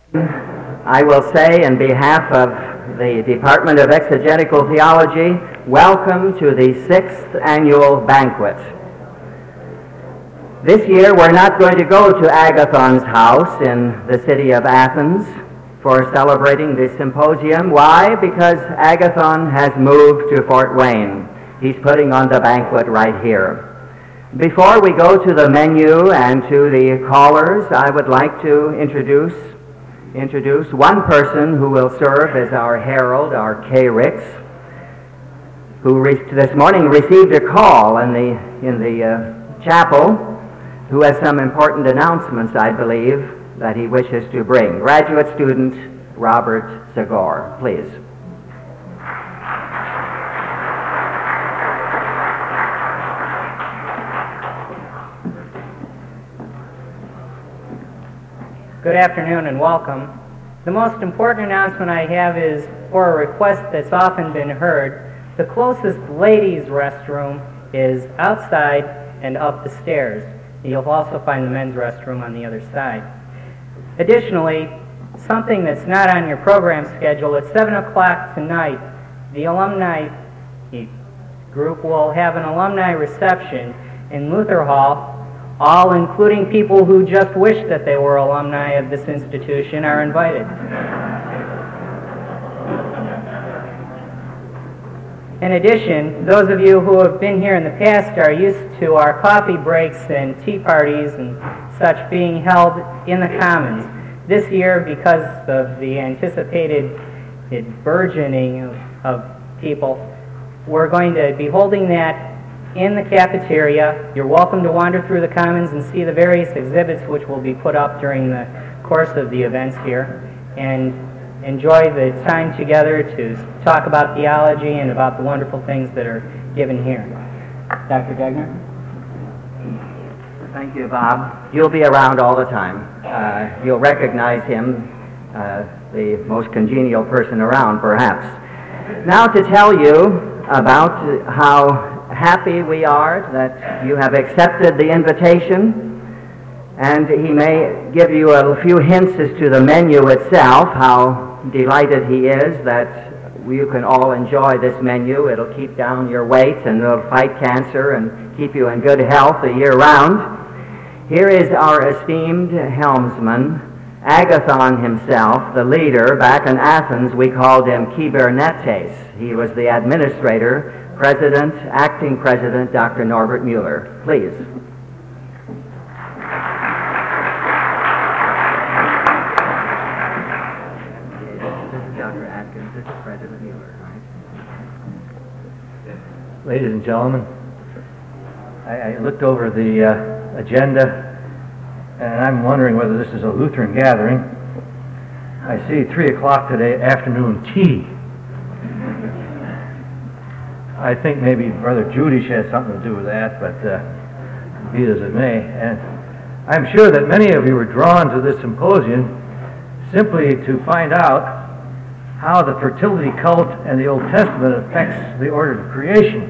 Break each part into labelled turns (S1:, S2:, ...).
S1: I will say in behalf of the Department of Exegetical Theology, welcome to the 6th annual banquet. This year we're not going to go to Agathon's house in the city of Athens for celebrating the symposium. Why? Because Agathon has moved to Fort Wayne. He's putting on the banquet right here. Before we go to the menu and to the callers, I would like to introduce one person who will serve as our herald, our K-Rix, who this morning received a call in the chapel, who has some important announcements, I believe, that he wishes to bring. Graduate student Robert Segor, please.
S2: Good afternoon and welcome. The most important announcement I have is for a request that's often been heard. The closest ladies' restroom is outside and up the stairs. You'll also find the men's restroom on the other side. Additionally, something that's not on your program schedule, at 7 o'clock tonight, the alumni group will have an alumni reception in Luther Hall. All, including people who just wish that they were alumni of this institution, are invited. In addition, those of you who have been here in the past are used to our coffee breaks and tea parties and such being held in the Commons. This year, because of the anticipated burgeoning of people, we're going to be holding that in the cafeteria. You're welcome to wander through the Commons and see the various exhibits which will be put up during the course of the events here, and enjoy the time together to talk about theology and about the wonderful things that are given here. Dr. Degner?
S1: Thank you, Bob. You'll be around all the time. You'll recognize him, the most congenial person around, perhaps. Now to tell you about how happy we are that you have accepted the invitation, and he may give you a few hints as to the menu itself, how delighted he is that you can all enjoy this menu. It'll keep down your weight and it'll fight cancer and keep you in good health the year round. Here is our esteemed helmsman, Agathon himself, the leader. Back in Athens we called him Kybernetes. He was the administrator. President, Acting President, Dr. Norbert Mueller. Please. This is Dr. Atkins. This is President Mueller, right?
S3: Ladies and gentlemen, I looked over the agenda, and I'm wondering whether this is a Lutheran gathering. I see 3 o'clock today, afternoon tea. I think maybe Brother Judish has something to do with that, but be it as it may. And I'm sure that many of you were drawn to this symposium simply to find out how the fertility cult and the Old Testament affects the order of creation.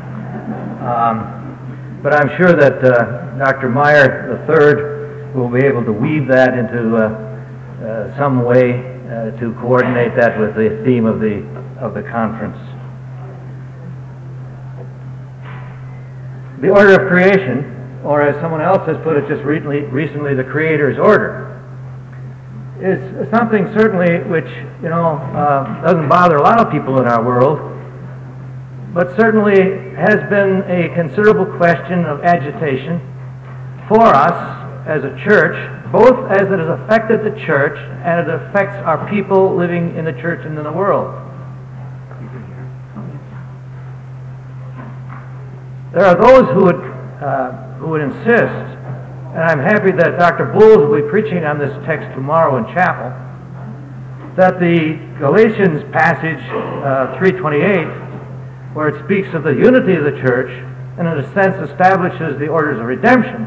S3: But I'm sure that Dr. Meyer III will be able to weave that into some way to coordinate that with the theme of the conference. The order of creation, or as someone else has put it just recently, the Creator's order, is something certainly which, doesn't bother a lot of people in our world, but certainly has been a considerable question of agitation for us as a church, both as it has affected the church and it affects our people living in the church and in the world. There are those who would insist, and I'm happy that Dr. Bowles will be preaching on this text tomorrow in chapel, that the Galatians passage 3:28, where it speaks of the unity of the church and in a sense establishes the orders of redemption,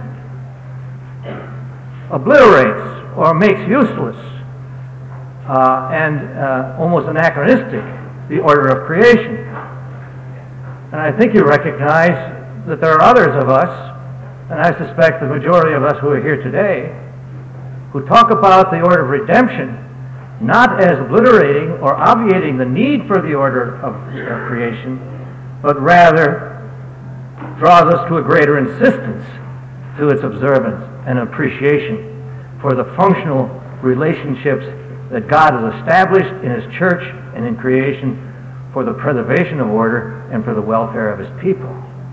S3: obliterates or makes useless and almost anachronistic the order of creation. And I think you recognize that there are others of us, and I suspect the majority of us who are here today, who talk about the order of redemption not as obliterating or obviating the need for the order of creation, but rather draws us to a greater insistence to its observance and appreciation for the functional relationships that God has established in His church and in creation for the preservation of order and for the welfare of His people.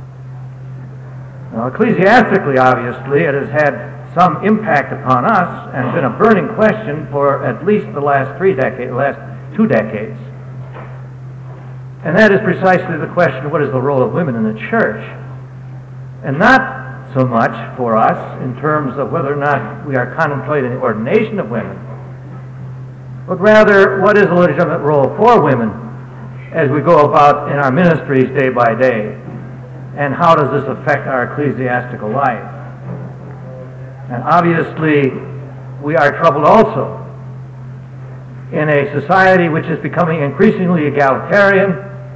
S3: Now, ecclesiastically, obviously, it has had some impact upon us and been a burning question for at least the last 2 decades. And that is precisely the question, what is the role of women in the church? And not so much for us in terms of whether or not we are contemplating the ordination of women, but rather, what is the legitimate role for women as we go about in our ministries day by day? And how does this affect our ecclesiastical life? And obviously, we are troubled also in a society which is becoming increasingly egalitarian,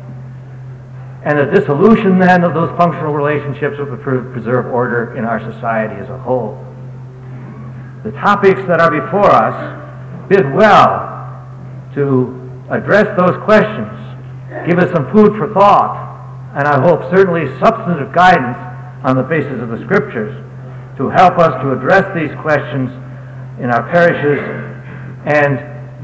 S3: and the dissolution then of those functional relationships would preserve order in our society as a whole. The topics that are before us bid well to address those questions, give us some food for thought, and I hope certainly substantive guidance on the basis of the Scriptures to help us to address these questions in our parishes and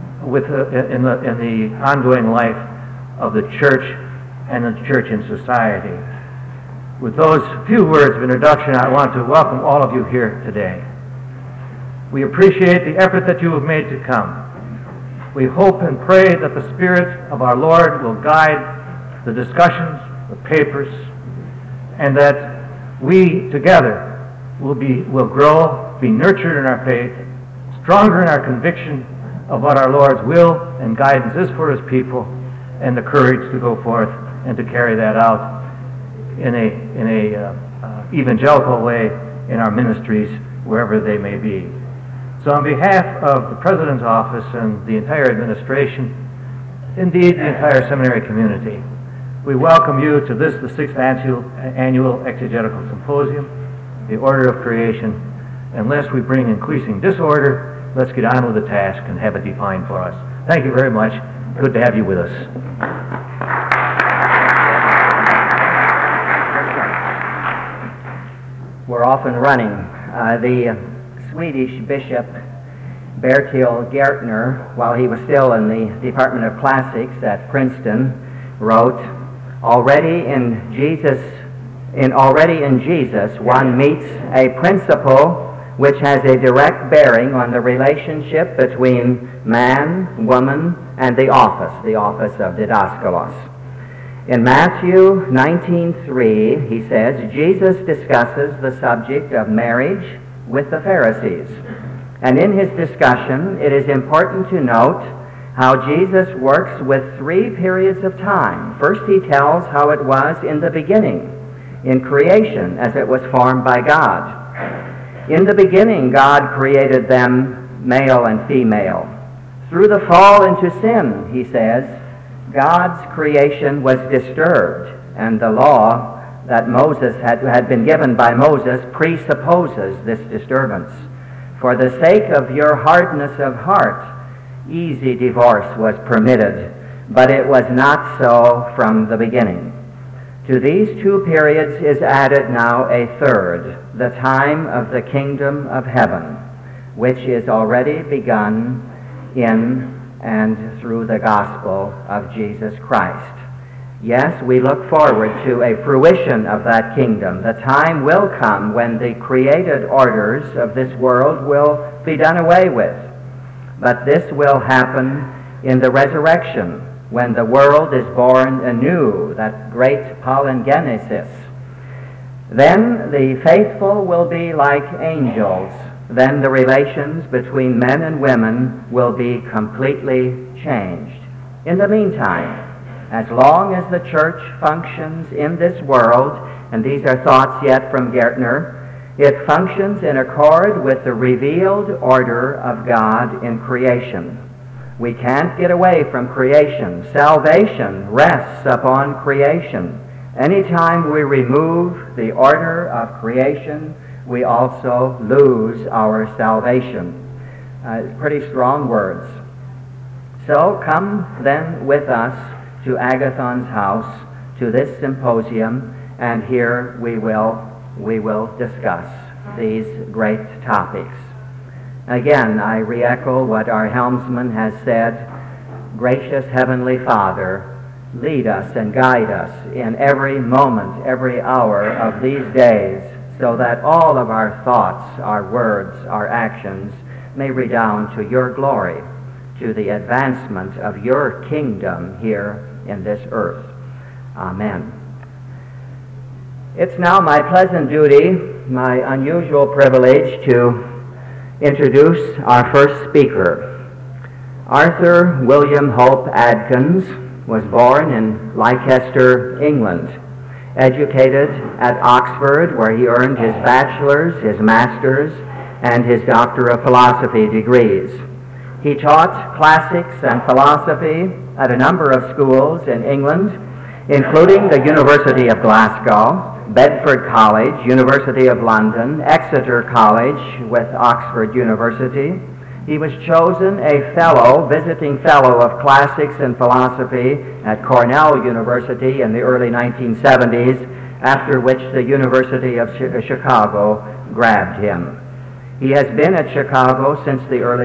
S3: in the ongoing life of the church and the church in society. With those few words of introduction, I want to welcome all of you here today. We appreciate the effort that you have made to come. We hope and pray that the Spirit of our Lord will guide the discussions, the papers, and that we together will grow, be nurtured in our faith, stronger in our conviction of what our Lord's will and guidance is for His people, and the courage to go forth and to carry that out in a evangelical way in our ministries wherever they may be. So on behalf of the President's office and the entire administration, indeed the entire seminary community, we welcome you to this, the 6th annual Exegetical Symposium, the Order of Creation. Unless we bring increasing disorder, let's get on with the task and have it defined for us. Thank you very much. Good to have you with us.
S1: We're off and running. The Swedish Bishop Bertil Gärtner, while he was still in the Department of Classics at Princeton, wrote, Already in Jesus, one meets a principle which has a direct bearing on the relationship between man, woman, and the office of didaskalos. In Matthew 19:3, he says, Jesus discusses the subject of marriage with the Pharisees. And in his discussion, it is important to note how Jesus works with 3 periods of time. First, he tells how it was in the beginning, in creation, as it was formed by God. In the beginning, God created them male and female. Through the fall into sin, he says, God's creation was disturbed, and the law that Moses had been given by Moses presupposes this disturbance. For the sake of your hardness of heart, easy divorce was permitted, but it was not so from the beginning. To these 2 periods is added now a third, the time of the kingdom of heaven, which is already begun in and through the gospel of Jesus Christ. Yes, we look forward to a fruition of that kingdom. The time will come when the created orders of this world will be done away with. But this will happen in the resurrection, when the world is born anew, that great palingenesis. Then the faithful will be like angels. Then the relations between men and women will be completely changed. In the meantime, as long as the church functions in this world, and these are thoughts yet from Gärtner, it functions in accord with the revealed order of God in creation. We can't get away from creation. Salvation rests upon creation. Anytime we remove the order of creation, we also lose our salvation. Pretty strong words. So come then with us to Agathon's house, to this symposium, and here we will discuss these great topics. Again, I re-echo what our helmsman has said. Gracious Heavenly Father, lead us and guide us in every moment, every hour of these days, so that all of our thoughts, our words, our actions may redound to your glory, to the advancement of your kingdom here in this earth. Amen. It's now my pleasant duty, my unusual privilege, to introduce our first speaker. Arthur William Hope Adkins was born in Leicester, England, educated at Oxford, where he earned his bachelor's, his master's, and his Doctor of Philosophy degrees. He taught classics and philosophy at a number of schools in England, including the University of Glasgow, Bedford College, University of London, Exeter College with Oxford University. He was chosen a fellow, visiting fellow of classics and philosophy at Cornell University in the early 1970s, after which the University of Chicago grabbed him. He has been at Chicago since the early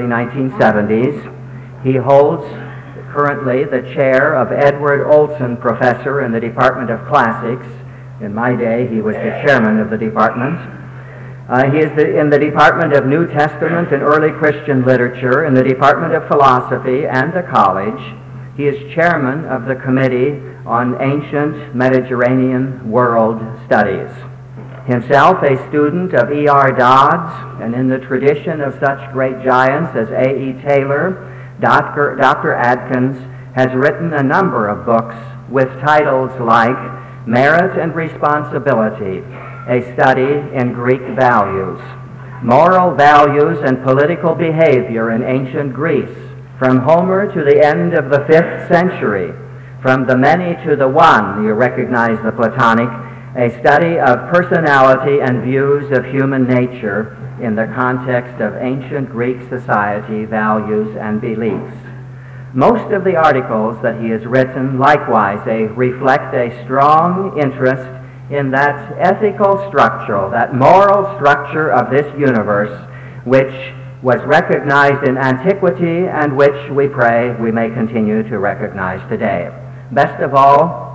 S1: 1970s. He holds currently the chair of Edward Olson Professor in the Department of Classics. In my day, he was the chairman of the department. He is in the Department of New Testament and Early Christian Literature, in the Department of Philosophy and the college. He is chairman of the Committee on Ancient Mediterranean World Studies. Himself a student of E.R. Dodds, and in the tradition of such great giants as A.E. Taylor, Dr. Adkins has written a number of books with titles like Merit and Responsibility, a study in Greek values, Moral Values and Political Behavior in Ancient Greece, from Homer to the end of the 5th century, from the many to the one, you recognize the Platonic, a study of personality and views of human nature in the context of ancient Greek society, values, and beliefs. Most of the articles that he has written, likewise, reflect a strong interest in that ethical structure, that moral structure of this universe, which was recognized in antiquity and which we pray we may continue to recognize today. Best of all,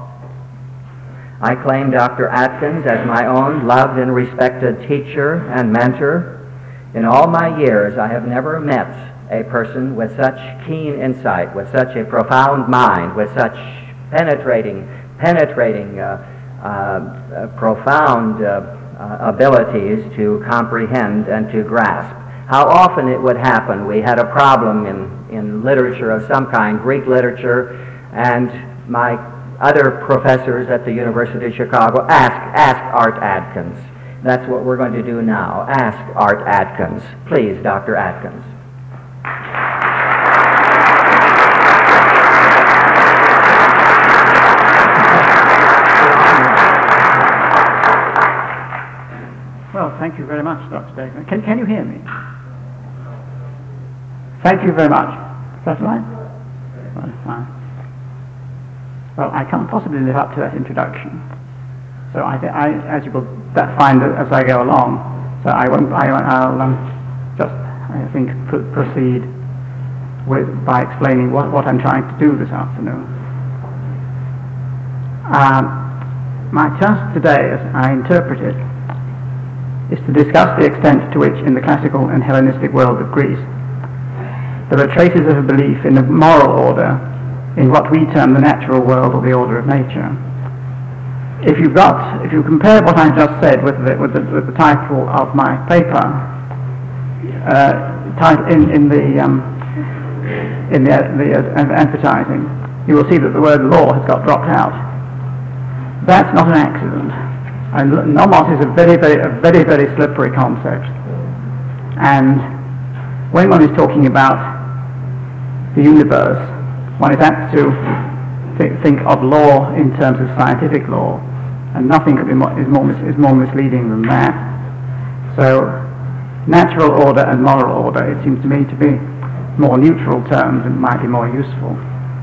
S1: I claim Dr. Adkins as my own loved and respected teacher and mentor. In all my years, I have never met a person with such keen insight, with such a profound mind, with such penetrating, profound abilities to comprehend and to grasp. How often it would happen, we had a problem in literature of some kind, Greek literature, and my other professors at the University of Chicago ask Art Adkins. That's what we're going to do now. Ask Art Adkins. Please, Dr. Adkins.
S4: Well, thank you very much, Dr. Stegman. Can you hear me? Thank you very much. Is that right? Well, fine. Well, I can't possibly live up to that introduction. So I as you will find as I go along. So I'll just, I think, proceed by explaining what I'm trying to do this afternoon. My task today, as I interpret it, is to discuss the extent to which, in the classical and Hellenistic world of Greece, there are traces of a belief in the moral order in what we term the natural world or the order of nature. If you compare what I just said with the title of my paper, in the advertising, you will see that the word law has got dropped out. That's not an accident. And nomos is a very slippery concept. And when one is talking about the universe, one is apt to think of law in terms of scientific law, and nothing could be more misleading than that. So Natural order and moral order, it seems to me to be more neutral terms and might be more useful.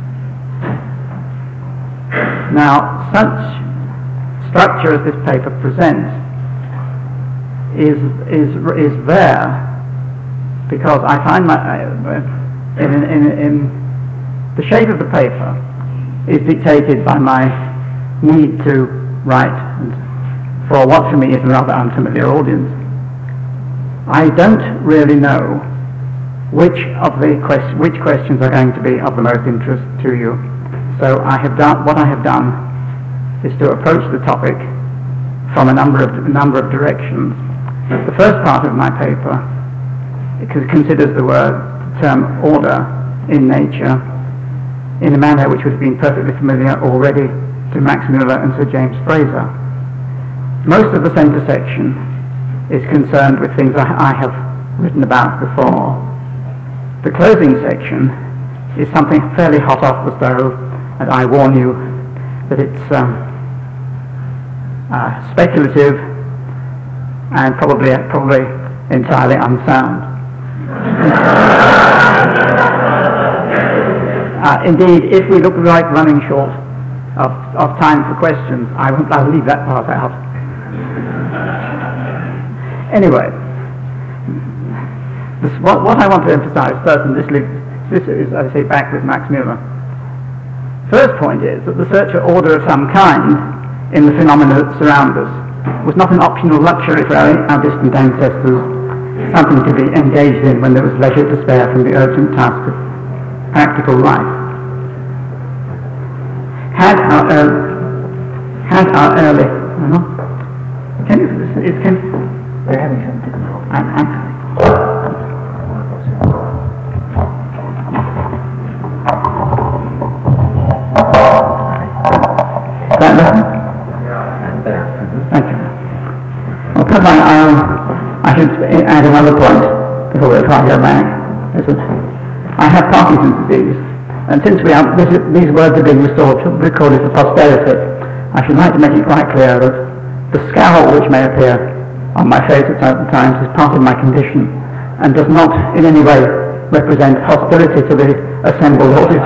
S4: Now, such structure as this paper presents is there because I find in the shape of the paper is dictated by my need to write and for what for me is a rather unfamiliar audience. I don't really know which questions are going to be of the most interest to you. So what I have done is to approach the topic from a number of directions. The first part of my paper considers the term order in nature in a manner which would have been perfectly familiar already to Max Muller and Sir James Frazer. Most of the centre section is concerned with things I have written about before. The closing section is something fairly hot off the stove, and I warn you that it's speculative and probably entirely unsound. Indeed, if we look like running short of time for questions, I'll leave that part out. Anyway, what I want to emphasize first, and this is, as I say, back with Max Muller. First point is that the search for order of some kind in the phenomena that surround us was not an optional luxury for our distant ancestors, something to be engaged in when there was leisure to spare from the urgent task of practical life. Had our early... We're having some difficulty. Thank you. Well, perhaps I should add another point before we try to go back. I have Parkinson's disease, and since these words are being recorded for posterity, I should like to make it quite clear that the scowl which may appear on my face at certain times is part of my condition and does not in any way represent hostility to the assembled audience.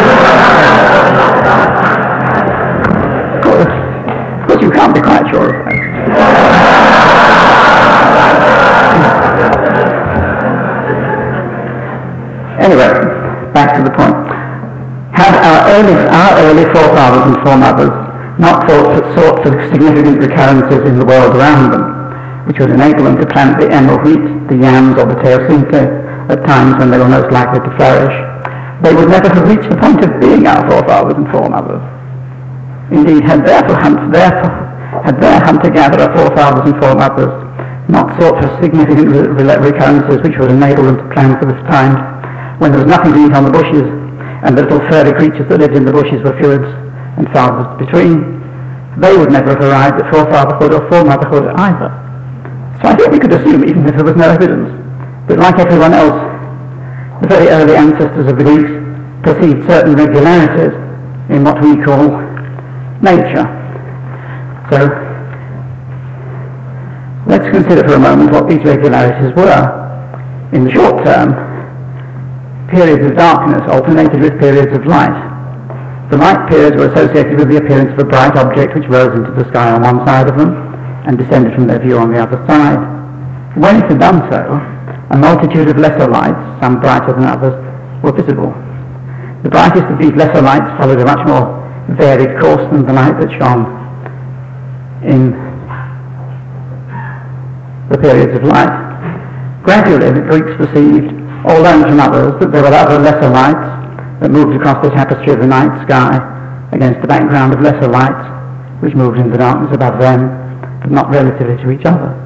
S4: Of course, you can't be quite sure of that. Anyway, back to the point. Had our early forefathers and foremothers not sought for significant recurrences in the world around them, which would enable them to plant the emmer wheat, the yams, or the teosinte at times when they were most likely to flourish, they would never have reached the point of being our forefathers and foremothers. Indeed, had their hunter-gatherer forefathers and foremothers not sought for significant recurrences which would enable them to plan for this time when there was nothing to eat on the bushes and the little furry creatures that lived in the bushes were few and far between, they would never have arrived at forefatherhood or foremotherhood either. So I think we could assume, even if there was no evidence, that like everyone else, the very early ancestors of the Greeks perceived certain regularities in what we call nature. So let's consider for a moment what these regularities were. In the short term, periods of darkness alternated with periods of light. The light periods were associated with the appearance of a bright object which rose into the sky on one side of them and descended from their view on the other side. When it had done so, a multitude of lesser lights, some brighter than others, were visible. The brightest of these lesser lights followed a much more varied course than the light that shone in the periods of light. Gradually, the Greeks perceived, or learned from others, that there were other lesser lights that moved across the tapestry of the night sky against the background of lesser lights which moved in the darkness above them, but not relatively to each other.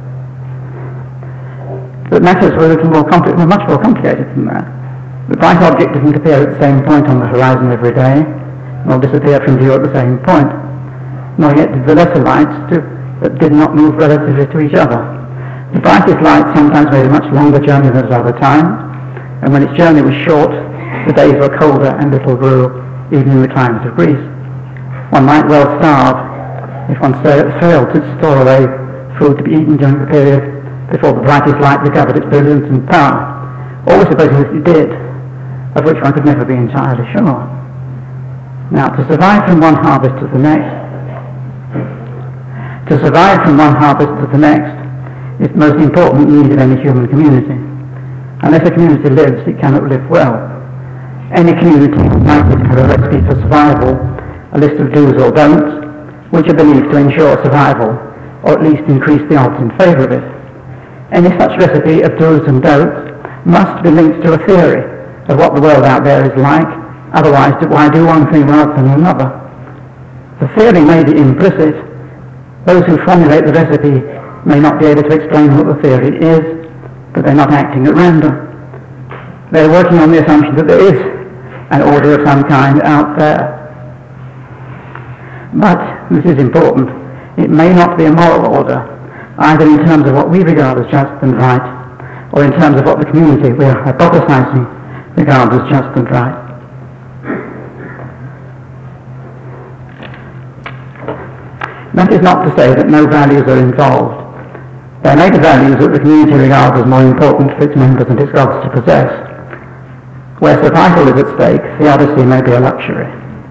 S4: But matters were much more complicated than that. The bright object didn't appear at the same point on the horizon every day, nor disappear from view at the same point, nor yet did the lesser lights that did not move relatively to each other. The brightest light sometimes made a much longer journey than at other times, and when its journey was short, the days were colder and little grew, even in the climate of Greece. One might well starve if one failed to store away food to be eaten during the period before the brightest light recovered its brilliance and power, always supposing that it did, of which one could never be entirely sure. Now, to survive from one harvest to the next, is the most important need of any human community. Unless a community lives, it cannot live well. Any community might have a recipe for survival, a list of do's or don'ts, which are believed to ensure survival, or at least increase the odds in favour of it. Any such recipe of do's and don'ts must be linked to a theory of what the world out there is like, otherwise why do one thing rather than another? The theory may be implicit. Those who formulate the recipe may not be able to explain what the theory is, but they're not acting at random. They're working on the assumption that there is an order of some kind out there. But, this is important, it may not be a moral order, either in terms of what we regard as just and right, or in terms of what the community we are hypothesizing regards as just and right. That is not to say that no values are involved. There may be values that the community regards as more important for its members and its gods to possess. Where survival is at stake, theodicy may be a luxury.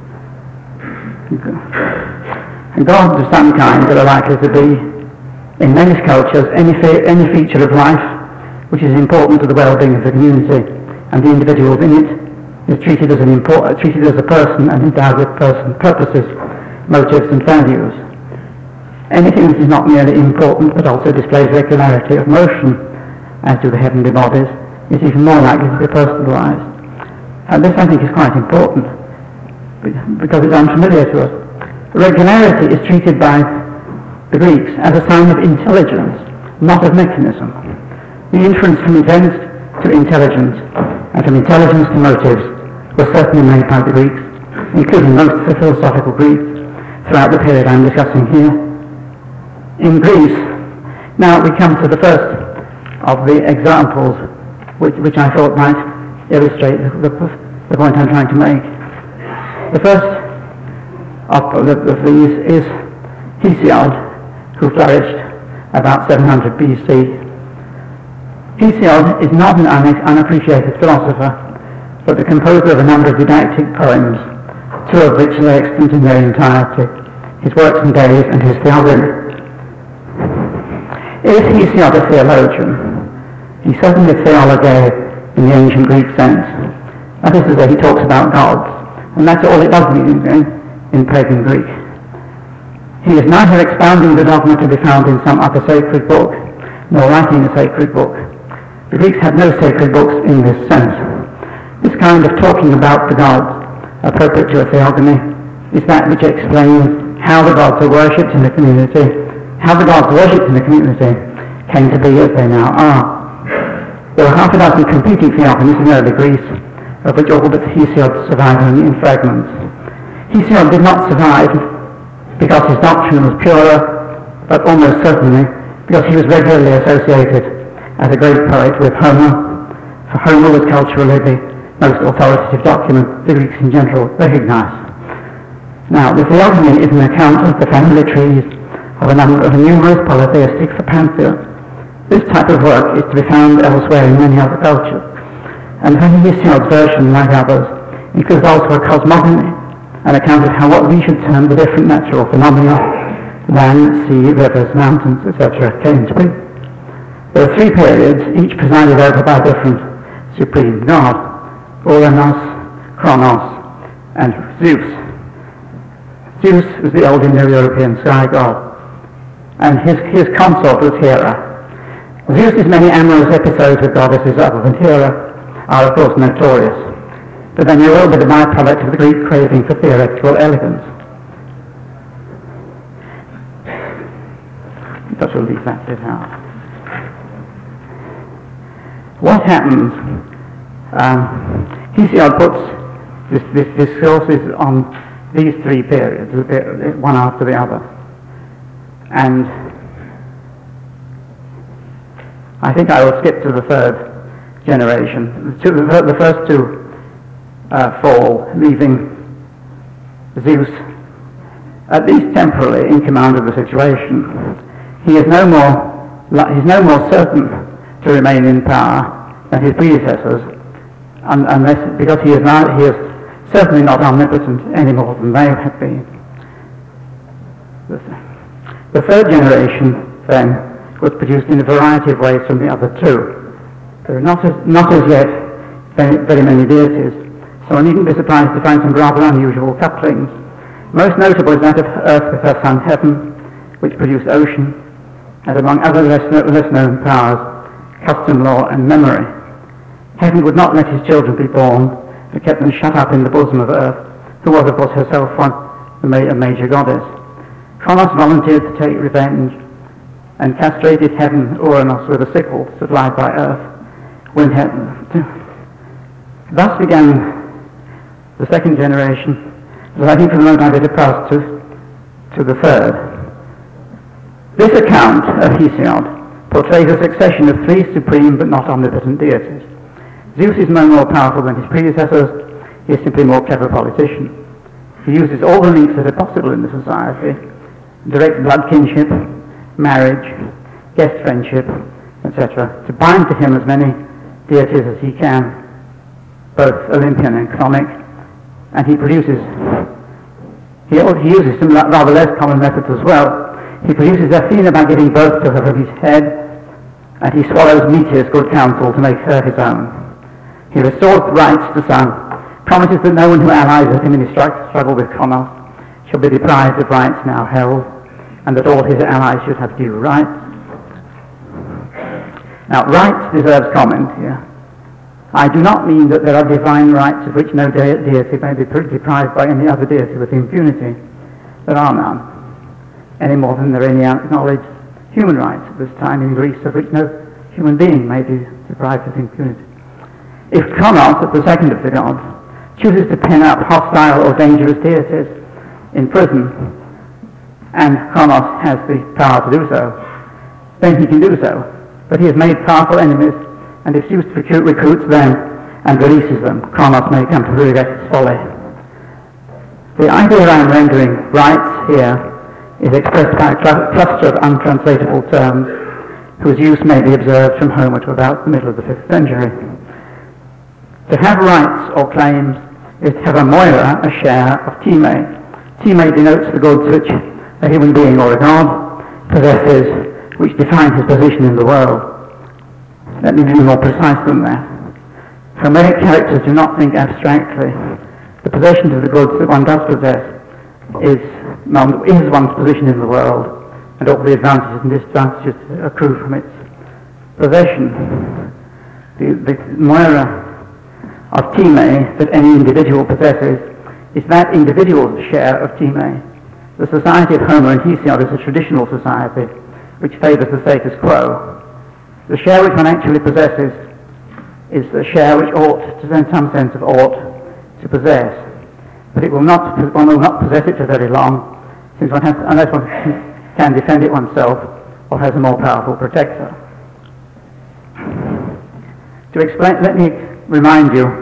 S4: And gods of some kind that are likely to be, in many cultures, any feature of life which is important to the well-being of the community and the individuals in it is treated as a person and endowed with purposes, motives and values. Anything that is not merely important but also displays regularity of motion, as do the heavenly bodies, is even more likely to be personalized. And this, I think, is quite important because it's unfamiliar to us. Regularity is treated by the Greeks as a sign of intelligence, not of mechanism. The inference from events to intelligence and from intelligence to motives was certainly made by the Greeks, including most of the philosophical Greeks, throughout the period I'm discussing here. In Greece, now we come to the first of the examples which I thought might illustrate the point I'm trying to make. The first of these is Hesiod, who flourished about 700 BC. Hesiod is not an unappreciated philosopher, but the composer of a number of didactic poems, two of which are extant in their entirety, his Works and Days and his Theogony. Is Hesiod a theologian? He's certainly a theologue in the ancient Greek sense. That is to say, he talks about gods, and that's all it does mean in pagan Greek. He is neither expounding the dogma to be found in some other sacred book, nor writing a sacred book. The Greeks had no sacred books in this sense. This kind of talking about the gods, appropriate to a theogony, is that which explains how the gods are worshipped in the community, how the gods worshipped in the community came to be as they now are. There were half a dozen competing theogonies in early Greece, of which all but Hesiod survive only in fragments. Hesiod did not survive because his doctrine was purer, but almost certainly because he was regularly associated as a great poet with Homer, for Homer was culturally the most authoritative document the Greeks in general recognise. Now, the Theogony is an account of the family trees of a numerous polytheistic pantheon. This type of work is to be found elsewhere in many other cultures, and Hesiod's version, like others, includes also a cosmogony, an account of how what we should term the different natural phenomena, land, sea, rivers, mountains, etc., came to be. There are three periods, each presided over by a different supreme god: Uranos, Kronos, and Zeus. Zeus was the old Indo-European sky god, and his consort was Hera. Zeus's many amorous episodes with goddesses other than Hera are of course notorious, but they may well be the byproduct of the Greek craving for theoretical elegance. I shall leave that bit out. What happens? Hesiod puts this sources on these three periods, one after the other, and I think I will skip to the third generation. The first two fall, leaving Zeus, at least temporarily, in command of the situation. He is no more he's no more certain to remain in power than his predecessors, because he is certainly not omnipotent any more than they have been. The third generation, then, was produced in a variety of ways from the other two. There are not as yet very many deities, so I needn't be surprised to find some rather unusual couplings. Most notable is that of Earth with her son Heaven, which produced ocean, and among other less known powers, custom, law, and memory. Heaven would not let his children be born, but kept them shut up in the bosom of Earth, who was, of course, herself a major goddess. Kronos volunteered to take revenge, and castrated Heaven, Uranus, with a sickle supplied by Earth. Thus began the second generation, but I think for the moment I better pass to the third. This account of Hesiod portrays a succession of three supreme but not omnipotent deities. Zeus is no more powerful than his predecessors, he is simply a more clever politician. He uses all the links that are possible in the society: direct blood kinship, marriage, guest friendship, etc., to bind to him as many deities as he can, both Olympian and chthonic, and he uses some rather less common methods as well. He produces Athena by giving birth to her from his head, and he swallows Meteor's good counsel to make her his own. He restores rights to Sun, promises that no one who allies with him in his struggle with Kronos shall be deprived of rights now held, and that all his allies should have due rights. Now, rights deserves comment here. I do not mean that there are divine rights of which no deity may be deprived by any other deity with impunity. There are none, any more than there are any acknowledged human rights at this time in Greece of which no human being may be deprived of impunity. If Kronos, the second of the gods, chooses to pen up hostile or dangerous deities in prison, and Kronos has the power to do so, then he can do so. But he has made powerful enemies, and if Zeus recruits them and releases them, Kronos may come to regret his folly. The idea I am rendering rights here is expressed by a cluster of untranslatable terms, whose use may be observed from Homer to about the middle of the 5th century. To have rights or claims is to have a moira, a share of time. Time denotes the goods which a human being or a god possesses, which define his position in the world. Let me be more precise than that. Homeric characters do not think abstractly. The possession of the goods that one does possess is one's position in the world, and all the advantages and disadvantages accrue from its possession. The moira of time that any individual possesses is that individual's share of time. The society of Homer and Hesiod is a traditional society which favours the status quo. The share which one actually possesses is the share which ought, in some sense of ought, to possess. But one will not possess it for very long, unless one can defend it oneself or has a more powerful protector. Let me remind you,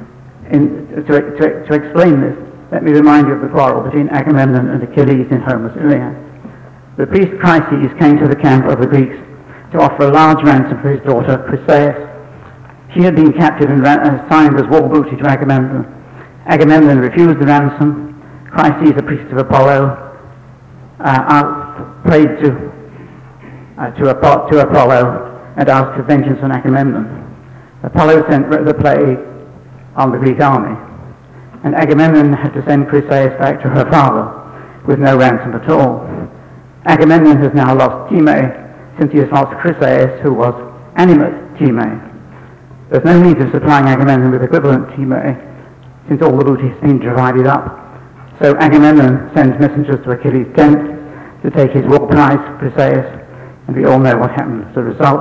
S4: to explain this, let me remind you of the quarrel between Agamemnon and Achilles in Homer's Iliad. The priest Chryses came to the camp of the Greeks to offer a large ransom for his daughter Chryseis. She had been captured and assigned as war booty to Agamemnon. Agamemnon refused the ransom. Chryses, a priest of Apollo, prayed to Apollo and asked for vengeance on Agamemnon. Apollo sent the plague on the Greek army, and Agamemnon had to send Chryseis back to her father with no ransom at all. Agamemnon has now lost Time, since he has lost Chryseis, who was animate Time. There's no need of supplying Agamemnon with equivalent Time, since all the booty has been divided up. So Agamemnon sends messengers to Achilles' tent to take his war prize, Chryseis, and we all know what happened as a result.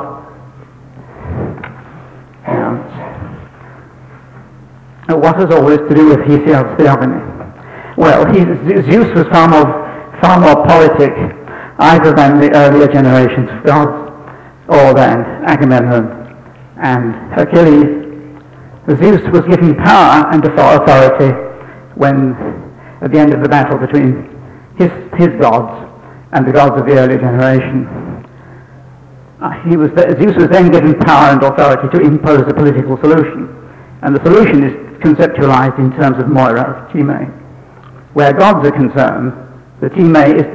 S4: What has all this to do with Hesiod's theogony? Well, Zeus was far more politic, either than the earlier generations of gods, or than Agamemnon and Hercules. Zeus was given power and authority when, at the end of the battle between his gods and the gods of the earlier generation. Zeus was then given power and authority to impose a political solution, and the solution is conceptualized in terms of Moira Time. Where gods are concerned, the Time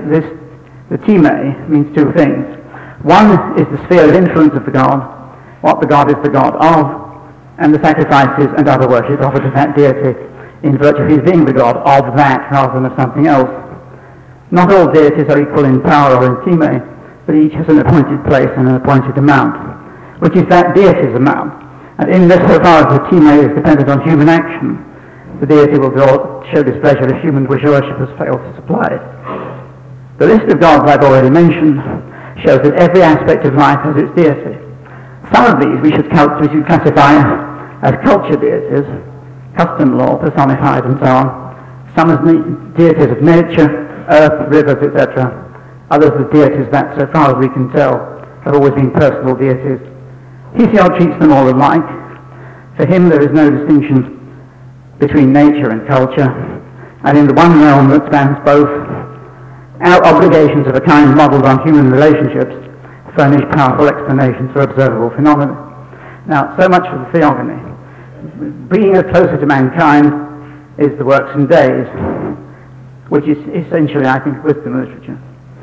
S4: means two things. One is the sphere of influence of the god, what the god is the god of, and the sacrifices and other worship offered to that deity in virtue of his being the god of that rather than of something else. Not all deities are equal in power or in Time, but each has an appointed place and an appointed amount, which is that deity's amount. And in this, so far as the Time is dependent on human action, the deity will show displeasure if human worshippers fail to supply it. The list of gods I've already mentioned shows that every aspect of life has its deity. Some of these we should classify as culture deities, custom law personified and so on. Some as deities of nature, earth, rivers, etc. Others as deities that, so far as we can tell, have always been personal deities. Hesiod treats them all alike. For him there is no distinction between nature and culture, and in the one realm that spans both, our obligations of a kind modelled on human relationships furnish powerful explanations for observable phenomena. Now, so much for the theogony. Bringing us closer to mankind is the Works and Days, which is essentially, I think, wisdom literature.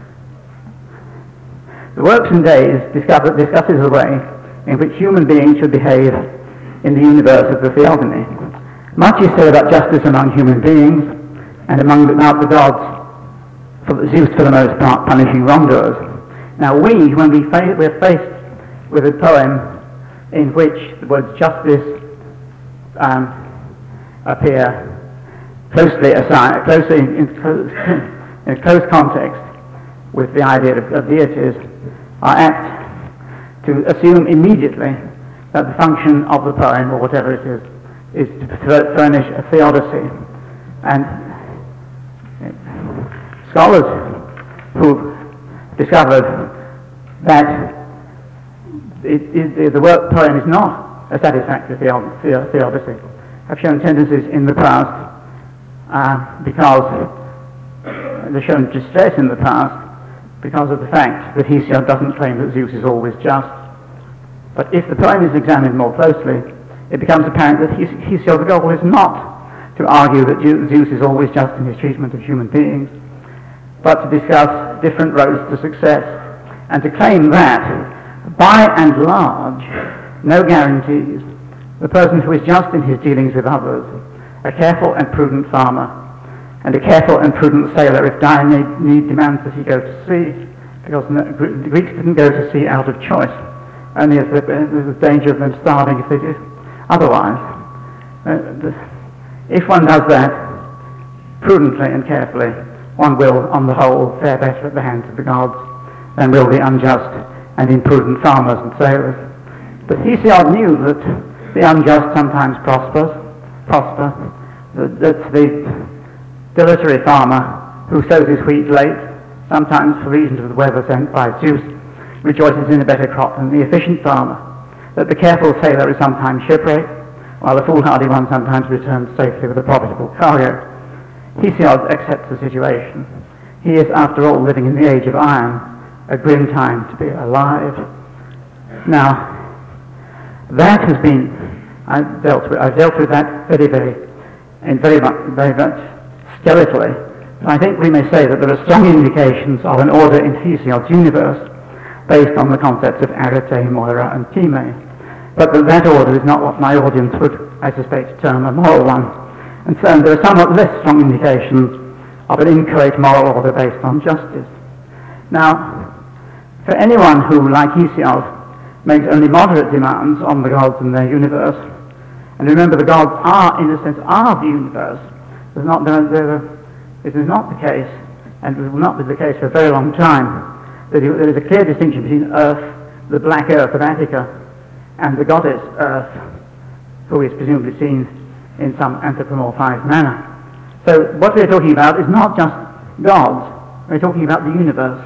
S4: The Works and Days discusses the way in which human beings should behave in the universe of the theogony. Much is said about justice among human beings and among the gods, Zeus for the most part punishing wrongdoers. Now when we're faced with a poem in which the words justice appear closely in a close context with the idea of deities, are apt to assume immediately that the function of the poem, or whatever it is to furnish a theodicy. And scholars who discovered that the work poem is not a satisfactory theodicy have shown tendencies in the past because they've shown distress in the past because of the fact that Hesiod doesn't claim that Zeus is always just. But if the poem is examined more closely, it becomes apparent that Hesiod's goal is not to argue that Zeus is always just in his treatment of human beings, but to discuss different roads to success, and to claim that, by and large, no guarantees, the person who is just in his dealings with others, a careful and prudent farmer, and a careful and prudent sailor if dire need demands that he go to sea, because the Greeks didn't go to sea out of choice, only as there was danger of them starving if they did otherwise. If one does that prudently and carefully, one will, on the whole, fare better at the hands of the gods than will the unjust and imprudent farmers and sailors. But Hesiod knew that the unjust sometimes prosper, that the dilatory farmer who sows his wheat late, sometimes for reasons of the weather sent by Zeus, rejoices in a better crop than the efficient farmer, that the careful sailor is sometimes shipwrecked, while the foolhardy one sometimes returns safely with a profitable cargo. Hesiod accepts the situation. He is, after all, living in the age of iron, a grim time to be alive. Now, that has been, I've dealt with that very much skeletally. I think we may say that there are strong indications of an order in Hesiod's universe based on the concepts of Arete, Moira, and Time. But that order is not what my audience would, I suspect, term a moral one. And so there are somewhat less strong indications of an inchoate moral order based on justice. Now, for anyone who, like Hesiod, makes only moderate demands on the gods and their universe, and remember the gods are, in a sense, are the universe. It is not the case, and it will not be the case for a very long time, that there is a clear distinction between Earth, the black Earth of Attica, and the goddess Earth, who is presumably seen in some anthropomorphized manner. So what we're talking about is not just gods, we're talking about the universe.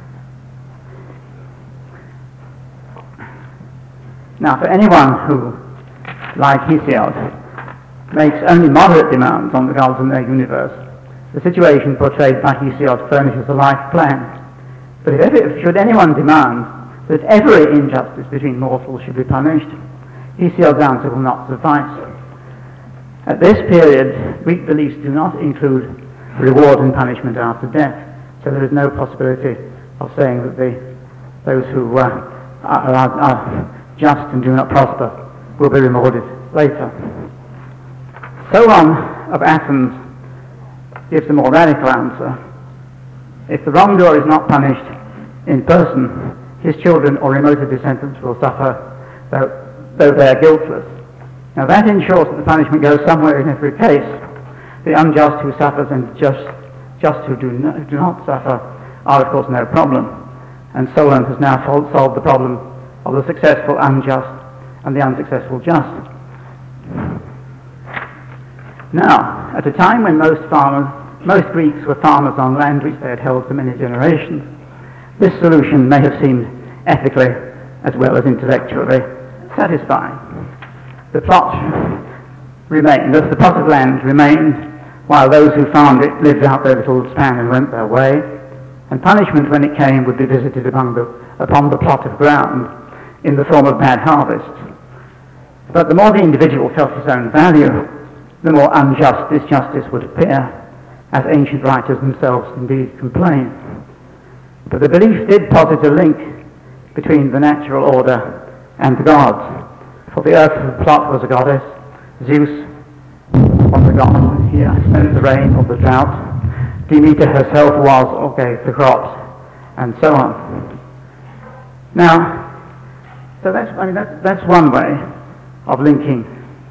S4: Now, for anyone who, like Hesiod, makes only moderate demands on the gods and their universe, the situation portrayed by Hesiod furnishes a life plan. But should anyone demand that every injustice between mortals should be punished, Hesiod's answer will not suffice. At this period, Greek beliefs do not include reward and punishment after death, so there is no possibility of saying that those who are just and do not prosper will be rewarded later. Solon of Athens gives a more radical answer. If the wrongdoer is not punished in person, his children or remoter descendants will suffer though they are guiltless. Now that ensures that the punishment goes somewhere in every case. The unjust who suffers and just who do not suffer are of course no problem. And Solon has now solved the problem of the successful unjust and the unsuccessful just. Now, at a time when most Greeks were farmers on land which they had held for many generations, this solution may have seemed ethically as well as intellectually satisfying. The plot of land remained while those who farmed it lived out their little span and went their way, and punishment when it came would be visited upon the plot of ground in the form of bad harvests. But the more the individual felt his own value, the more unjust this justice would appear, as ancient writers themselves indeed complain. But the belief did posit a link between the natural order and the gods. For the earth's plot was a goddess, Zeus was the god, he sent the rain or the drought, Demeter herself was or gave the crops, and so on. Now, so that's one way of linking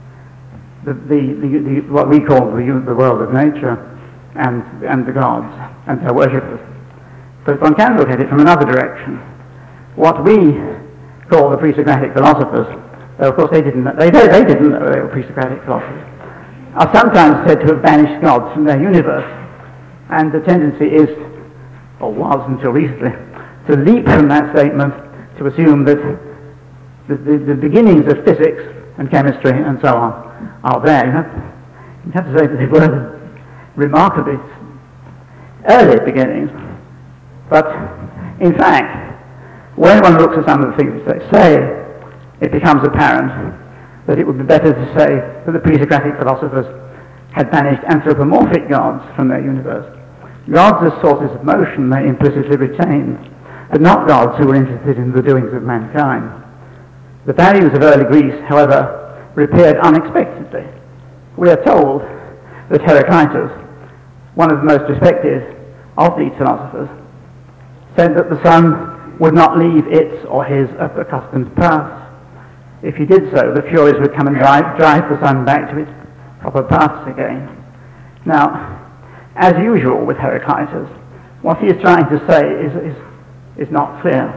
S4: the what we call the world of nature and the gods and their worshippers. But one can look at it from another direction. What we call the pre-Socratic philosophers, though of course they didn't know they were pre-Socratic philosophers, are sometimes said to have banished gods from their universe. And the tendency is, or was until recently, to leap from that statement to assume that the beginnings of physics and chemistry and so on are there. You have to say that they were remarkably early beginnings. But in fact, when one looks at some of the things they say, it becomes apparent that it would be better to say that the pre-Socratic philosophers had banished anthropomorphic gods from their universe. Gods as sources of motion they implicitly retained, but not gods who were interested in the doings of mankind. The values of early Greece, however, reappeared unexpectedly. We are told that Heraclitus, one of the most respected of these philosophers, said that the sun would not leave its or his accustomed paths. If he did so, the Furies would come and drive the sun back to its proper paths again. Now, as usual with Heraclitus, what he is trying to say is not clear.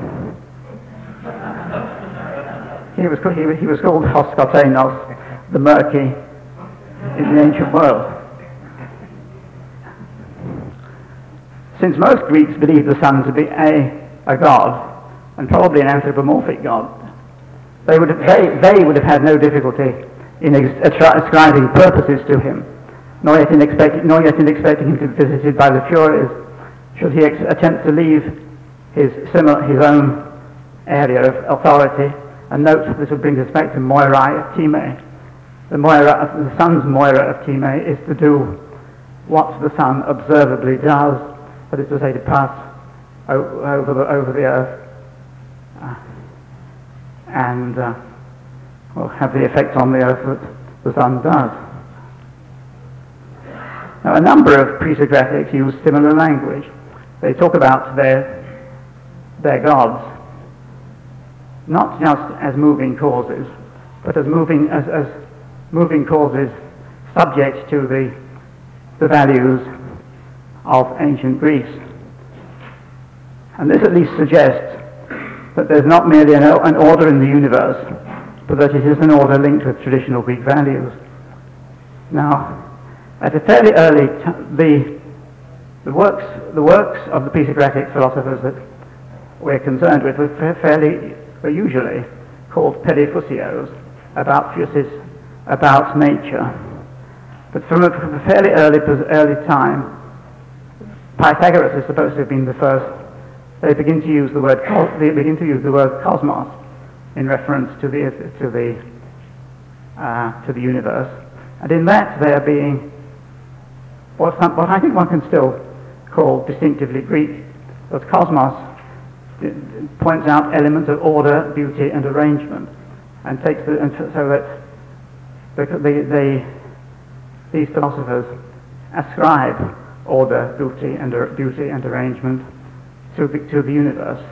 S4: He was called Hoskotenos, the murky in the ancient world. Since most Greeks believed the sun to be a god, and probably an anthropomorphic god, they would have had no difficulty in ascribing purposes to him, nor yet in expecting him to be visited by the Furies, should he attempt to leave his own area of authority. And note, this would bring us back to Moirai of Time. The sun's Moira of Time is to do what the sun observably does, that is to say, to pass over the earth and have the effect on the earth that the sun does. Now, a number of pre-Socratics use similar language. They talk about their gods not just as moving causes, but as moving causes subject to the values of ancient Greece. And this at least suggests that there's not merely an order in the universe, but that it is an order linked with traditional Greek values. Now, at a fairly early the works of the pre-Socratic philosophers that we're concerned with were usually called periphousios, about nature. But from a fairly early time, Pythagoras is supposed to have been the first they begin to use the word cosmos in reference to the universe, and in that they are being what I think one can still call distinctively Greek. Because cosmos points out elements of order, beauty, and arrangement, and so that these philosophers ascribe order, beauty, and arrangement to the universe.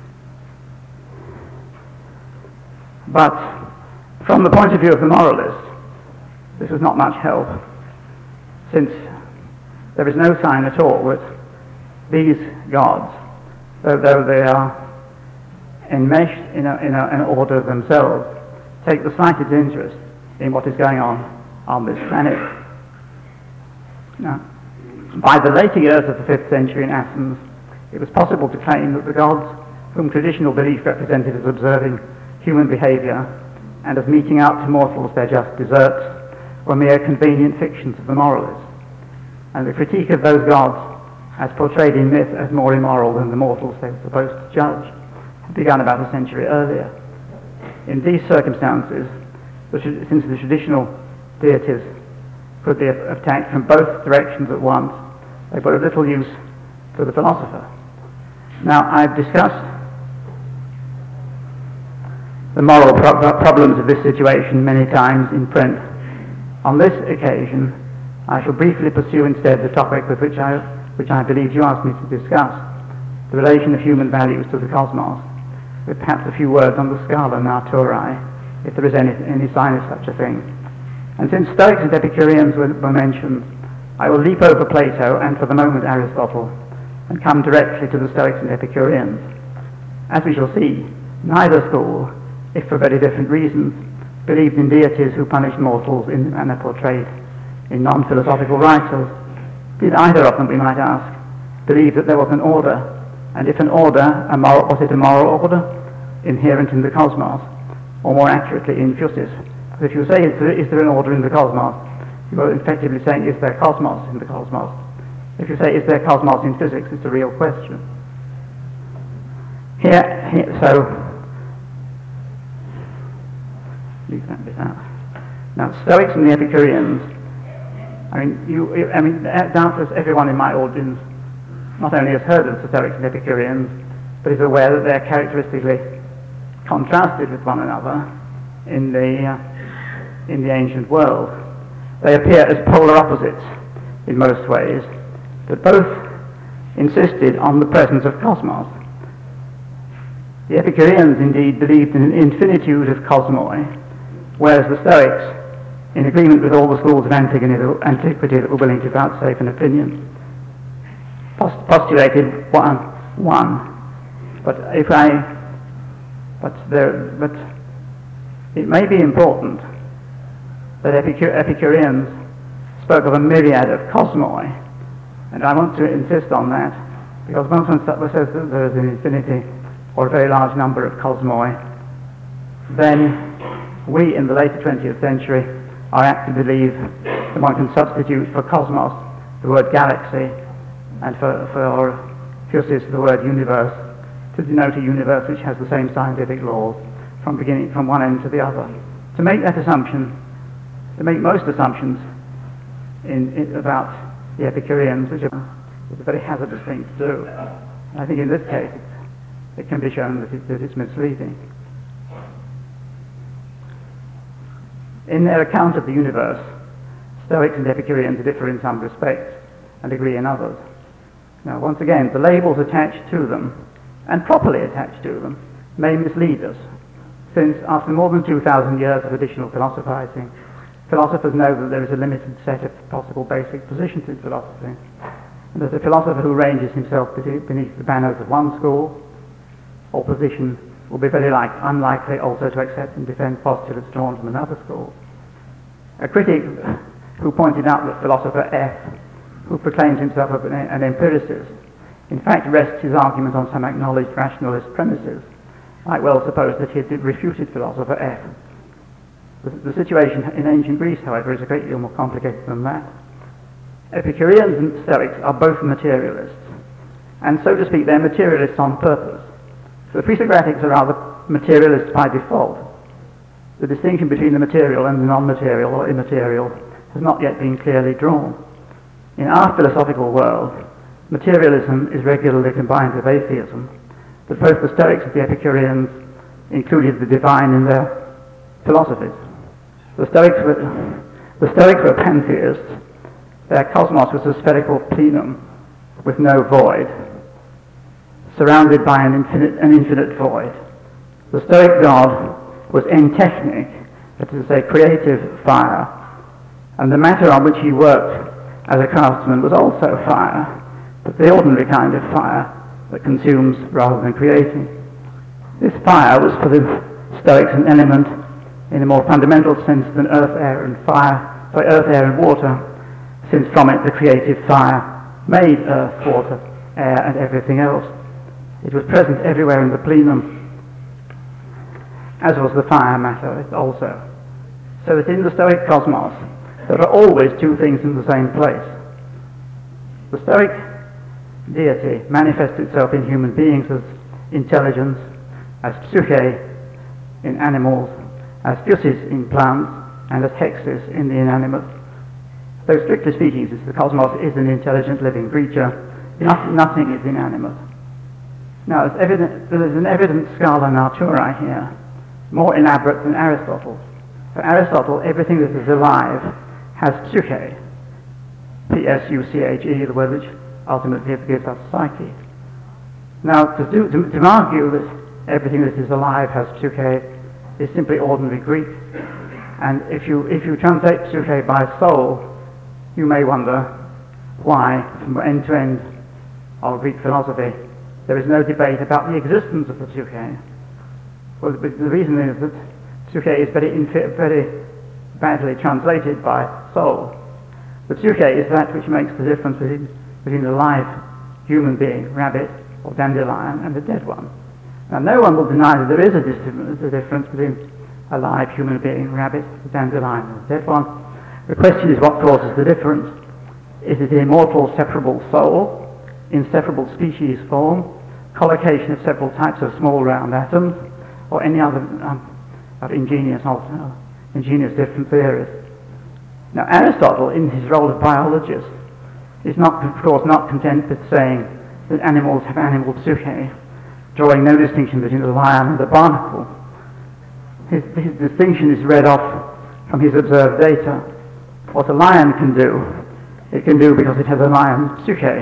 S4: But from the point of view of the moralist, this is not much help, since there is no sign at all that these gods, though they are enmeshed in an order themselves, take the slightest interest in what is going on this planet. Now, by the later years of the 5th century in Athens, it was possible to claim that the gods, whom traditional belief represented as observing human behavior and as meting out to mortals their just deserts, were mere convenient fictions of the moralists. And the critique of those gods, as portrayed in myth as more immoral than the mortals they were supposed to judge, had begun about a century earlier. In these circumstances, since the traditional deities could be attacked from both directions at once, they were of little use to the philosopher. Now, I've discussed the moral problems of this situation many times in print. On this occasion, I shall briefly pursue instead the topic with which I believe you asked me to discuss, the relation of human values to the cosmos, with perhaps a few words on the scala naturae, if there is any sign of such a thing. And since Stoics and Epicureans were mentioned, I will leap over Plato and for the moment Aristotle, and come directly to the Stoics and Epicureans. As we shall see, neither school, if for very different reasons, believed in deities who punished mortals in the manner portrayed in non-philosophical writers. Did either of them, we might ask, believe that there was an order, and if an order, was it a moral order inherent in the cosmos, or more accurately in physis? If you say, is there an order in the cosmos, you are effectively saying, is there cosmos in the cosmos? If you say, is there cosmos in physics, it's a real question. So, leave that bit out. Now, Stoics and the Epicureans, doubtless everyone in my audience not only has heard of the Stoics and Epicureans, but is aware that they are characteristically contrasted with one another in the ancient world. They appear as polar opposites in most ways, but both insisted on the presence of cosmos. The Epicureans indeed believed in an infinitude of cosmoi, whereas the Stoics, in agreement with all the schools of antiquity that were willing to vouchsafe an opinion, postulated one. But it may be important that Epicureans spoke of a myriad of cosmoi, and I want to insist on that, because once one says that there is an infinity or a very large number of cosmoi, then we in the later 20th century are apt to believe that one can substitute for cosmos the word galaxy, and for physis the word universe, to denote a universe which has the same scientific laws from one end to the other. To make that assumption, to make most assumptions about the Epicureans, which is a very hazardous thing to do. And I think in this case it can be shown that it's misleading. In their account of the universe, Stoics and Epicureans differ in some respects and agree in others. Now, once again, the labels attached to them, and properly attached to them, may mislead us, since after more than 2,000 years of additional philosophizing, philosophers know that there is a limited set of possible basic positions in philosophy, and that a philosopher who ranges himself beneath the banners of one school or position will be very unlikely also to accept and defend postulates drawn from another school. A critic who pointed out that philosopher F, who proclaims himself an empiricist, in fact rests his argument on some acknowledged rationalist premises, might well suppose that he had refuted philosopher F. The situation in ancient Greece, however, is a great deal more complicated than that. Epicureans and Stoics are both materialists, And so to speak, they're materialists on purpose. So the pre-Socratics are rather materialists by default. The distinction between the material and the non-material or immaterial has not yet been clearly drawn. In our philosophical world, materialism is regularly combined with atheism, but both the Stoics and the Epicureans included the divine in their philosophies. The Stoics were pantheists. Their cosmos was a spherical plenum with no void, surrounded by an infinite void. The Stoic god was entechnic, that is to say, creative fire, and the matter on which he worked as a craftsman was also fire, but the ordinary kind of fire that consumes rather than creating. This fire was for the Stoics an element in a more fundamental sense than earth, air, and water, since from it the creative fire made earth, water, air, and everything else. It was present everywhere in the plenum, as was the fire matter also. So that in the Stoic cosmos, there are always two things in the same place. The Stoic deity manifests itself in human beings as intelligence, as psyche in animals, as physis in plants, and as hexis in the inanimate. Though strictly speaking, the cosmos is an intelligent living creature, nothing is inanimate. Now, there is an evident scala naturae here, more elaborate than Aristotle's. For Aristotle, everything that is alive has psyche, P-S-U-C-H-E, the word which ultimately gives us psyche. Now, to argue that everything that is alive has psyche is simply ordinary Greek, and if you translate psyche by soul, you may wonder why, from end to end of Greek philosophy, there is no debate about the existence of the psyche. Well, the reason is that psyche is very badly translated by soul. The psyche is that which makes the difference between a live human being, rabbit or dandelion, and a dead one. Now, no one will deny that there is a difference between a live human being, rabbit, a dandelion, and a dead one. The question is what causes the difference. Is it an immortal separable soul, inseparable species form, collocation of several types of small round atoms, or any other ingenious different theories? Now, Aristotle, in his role of biologist, is not, of course, not content with saying that animals have animal psyche, drawing no distinction between the lion and the barnacle. His distinction is read off from his observed data. What a lion can do, it can do because it has a lion psyche.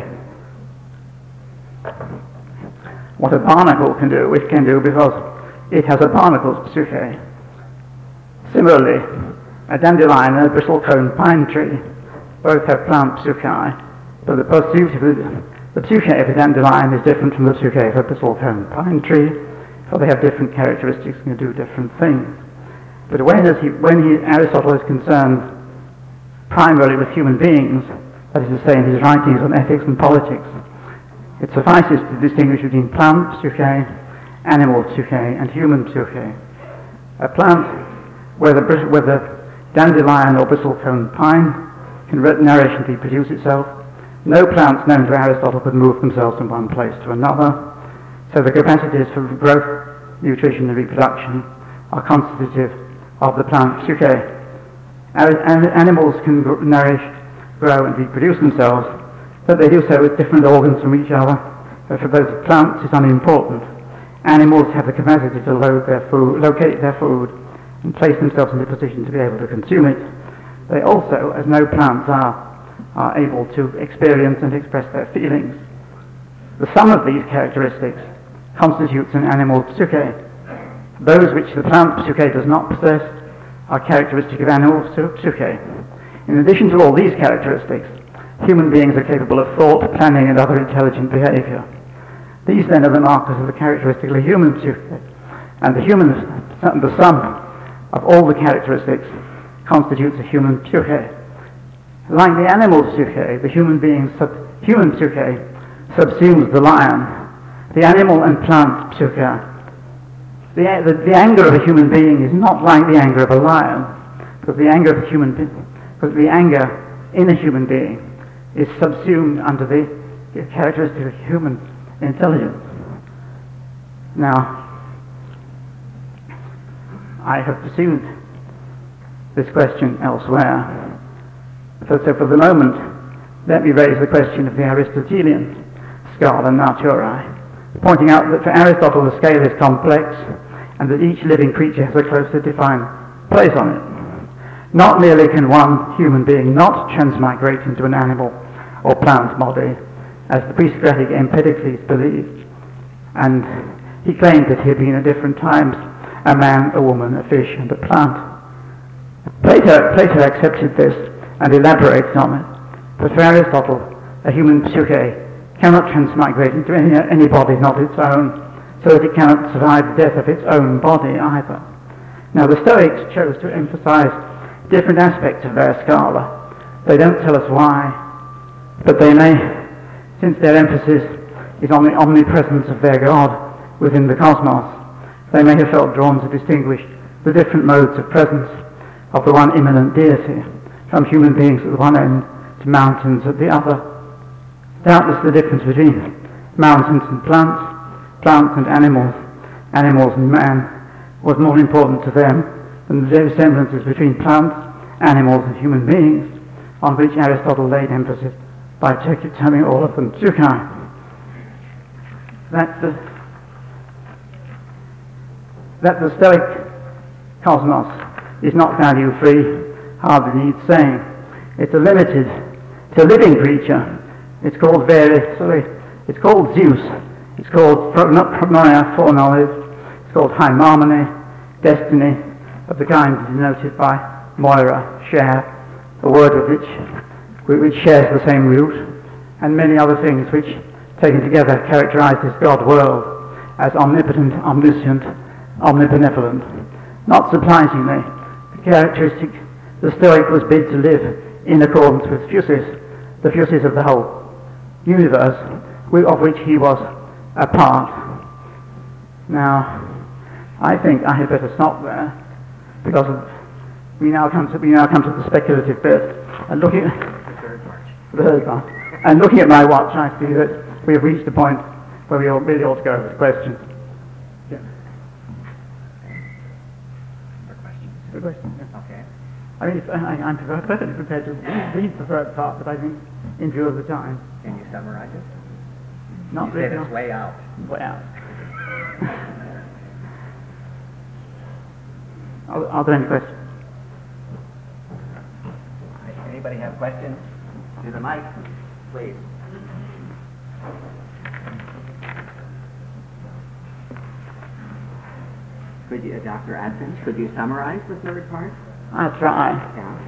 S4: What a barnacle can do, it can do because it has a barnacle's psyche. Similarly, a dandelion and a bristlecone pine tree both have plant psyche, but the pursuit of the psyche of a dandelion is different from the psyche of a bristlecone pine tree, for they have different characteristics and do different things. But when Aristotle is concerned primarily with human beings, that is to say in his writings on ethics and politics, it suffices to distinguish between plant psyche, animal psyche, and human psyche. A plant, whether dandelion or bristlecone pine, can nourish and reproduce itself. No plants known to Aristotle could move themselves from one place to another, so the capacities for growth, nutrition, and reproduction are constitutive of the plant psyche. Animals can nourish, grow, and reproduce themselves, but they do so with different organs from each other. But for those plants, it's unimportant. Animals have the capacity to locate their food, and place themselves in a position to be able to consume it. They also, as no plants are able to experience and express their feelings. The sum of these characteristics constitutes an animal psyche. Those which the plant psyche does not possess are characteristic of animal psyche. In addition to all these characteristics, human beings are capable of thought, planning, and other intelligent behavior. These then are the markers of the characteristically human psyche, and the sum of all the characteristics constitutes a human psyche. Like the animal psyche, the human psyche subsumes the lion. The animal and plant psyche. The anger of a human being is not like the anger of a lion, because the anger in a human being is subsumed under the characteristic of human intelligence. Now, I have pursued this question elsewhere. So for the moment, let me raise the question of the Aristotelian scala naturae, pointing out that for Aristotle the scale is complex and that each living creature has a closely defined place on it. Not merely can one human being not transmigrate into an animal or plant body, as the pre-Socratic Empedocles believed, and he claimed that he had been at different times a man, a woman, a fish, and a plant. Plato accepted this and elaborates on it. But for Aristotle, a human psyche cannot transmigrate into any body not its own, so that it cannot survive the death of its own body either. Now the Stoics chose to emphasize different aspects of their scala. They don't tell us why, but they may, since their emphasis is on the omnipresence of their God within the cosmos, they may have felt drawn to distinguish the different modes of presence of the one immanent deity, from human beings at the one end to mountains at the other. Doubtless the difference between mountains and plants, plants and animals, animals and man, was more important to them than the resemblances between plants, animals and human beings, on which Aristotle laid emphasis by terming all of them psyche. That the Stoic cosmos is not value-free hardly needs saying. It's a living creature. It's called it's called Zeus. It's called prognoia, foreknowledge. It's called hymarmony, destiny, of the kind denoted by Moira, share, a word which shares the same root, and many other things which, taken together, characterize this God world as omnipotent, omniscient, omnibenevolent. Not surprisingly, the characteristic the Stoic was bid to live in accordance with physis, the physis of the whole universe, of which he was a part. Now, I think I had better stop there, because we now come to the speculative bit, and looking at the third part. And looking at my watch, I see that we have reached the point where we really ought to go with questions. Yeah. For questions? Yeah. Okay. I mean, I'm perfectly prepared to read the third part, but I think, in view of the time.
S1: Can you summarize it?
S4: Not
S1: you
S4: really.
S1: said it's way out.
S4: Way out. Are there any questions?
S1: Anybody have questions? To the mic, please. Could you, Dr. Adkins, could you summarize the third part?
S4: I'll try.
S1: Yeah.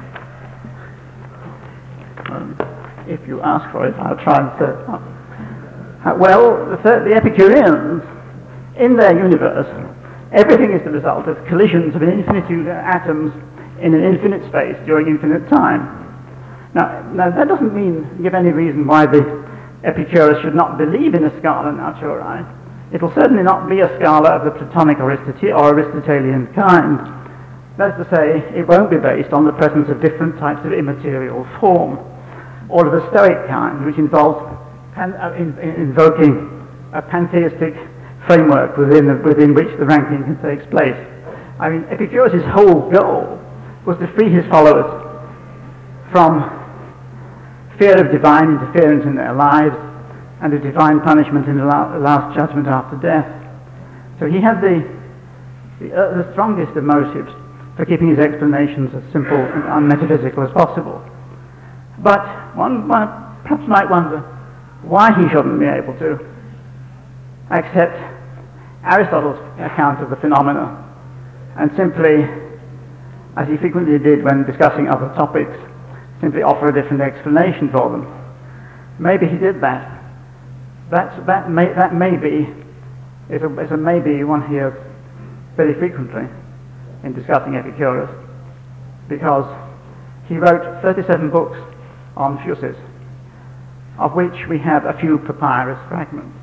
S4: If you ask for it, I'll try the third part. Well, the Epicureans, in their universe, everything is the result of collisions of an infinitude of atoms in an infinite space during infinite time. Now that doesn't give any reason why the Epicurus should not believe in a scala naturae. It will certainly not be a scala of the Platonic or Aristotelian kind. That is to say, it won't be based on the presence of different types of immaterial form, or of the Stoic kind, which involves invoking a pantheistic framework within which the ranking takes place. I mean, Epicurus' whole goal was to free his followers from fear of divine interference in their lives and of divine punishment in the last judgment after death. So he had the strongest of motives for keeping his explanations as simple and unmetaphysical as possible. But one perhaps might wonder why he shouldn't be able to accept Aristotle's account of the phenomena and simply, as he frequently did when discussing other topics, simply offer a different explanation for them. Maybe he did that. That may be a maybe one hears very frequently in discussing Epicurus, because he wrote 37 books on physis, of which we have a few papyrus fragments.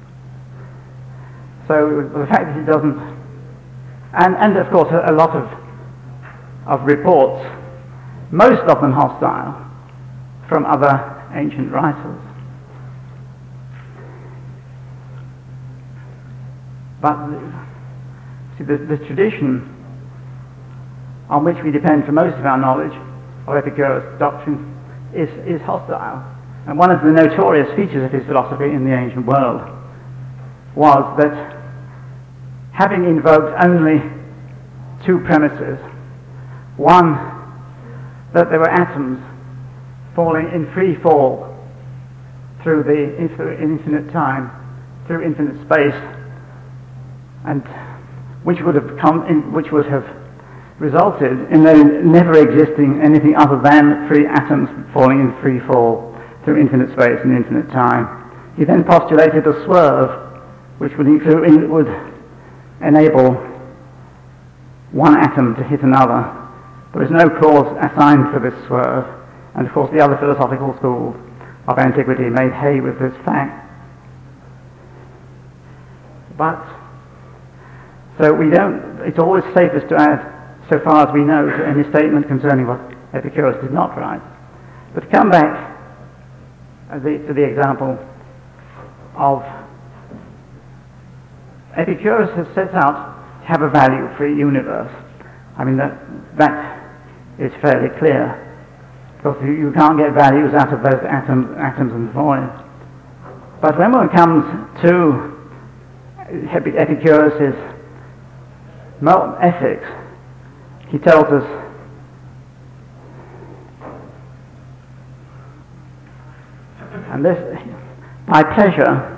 S4: So the fact that he doesn't, and of course a lot of reports, most of them hostile, from other ancient writers. But the tradition on which we depend for most of our knowledge of Epicurus' doctrine is hostile. And one of the notorious features of his philosophy in the ancient world was that, having invoked only two premises, one, that there were atoms falling in free fall through infinite time, through infinite space, and which would have resulted in there never existing anything other than free atoms falling in free fall through infinite space and infinite time. He then postulated a swerve which would enable one atom to hit another. There is no cause assigned for this swerve, and of course the other philosophical schools of antiquity made hay with this fact. But so it's always safest to add, so far as we know, to any statement concerning what Epicurus did not write. But to come back to the example of Epicurus has set out to have a value-free universe. I mean, that is fairly clear, because you can't get values out of both atoms and void. But when one comes to Epicurus' ethics, he tells us and this, by pleasure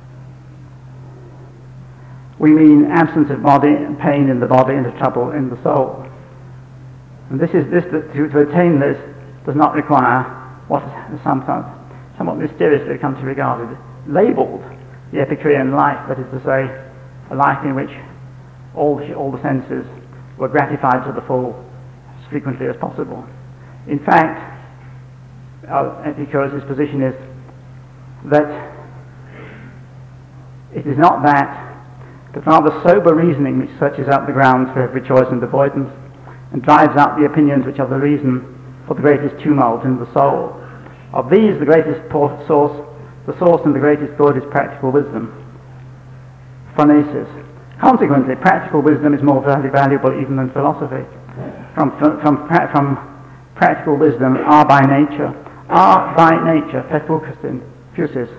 S4: we mean absence of body and pain in the body and of trouble in the soul. And to attain this does not require what is somewhat mysteriously come to be regarded, labelled the Epicurean life, that is to say, a life in which all the senses were gratified to the full as frequently as possible. In fact, Epicurus' position is that it is not that, but rather sober reasoning which searches out the grounds for every choice and avoidance, and drives out the opinions which are the reason for the greatest tumult in the soul. Of these, the source and the greatest good is practical wisdom, phronesis. Consequently, practical wisdom is more valuable even than philosophy. From practical wisdom are by nature, pepukastin, physis,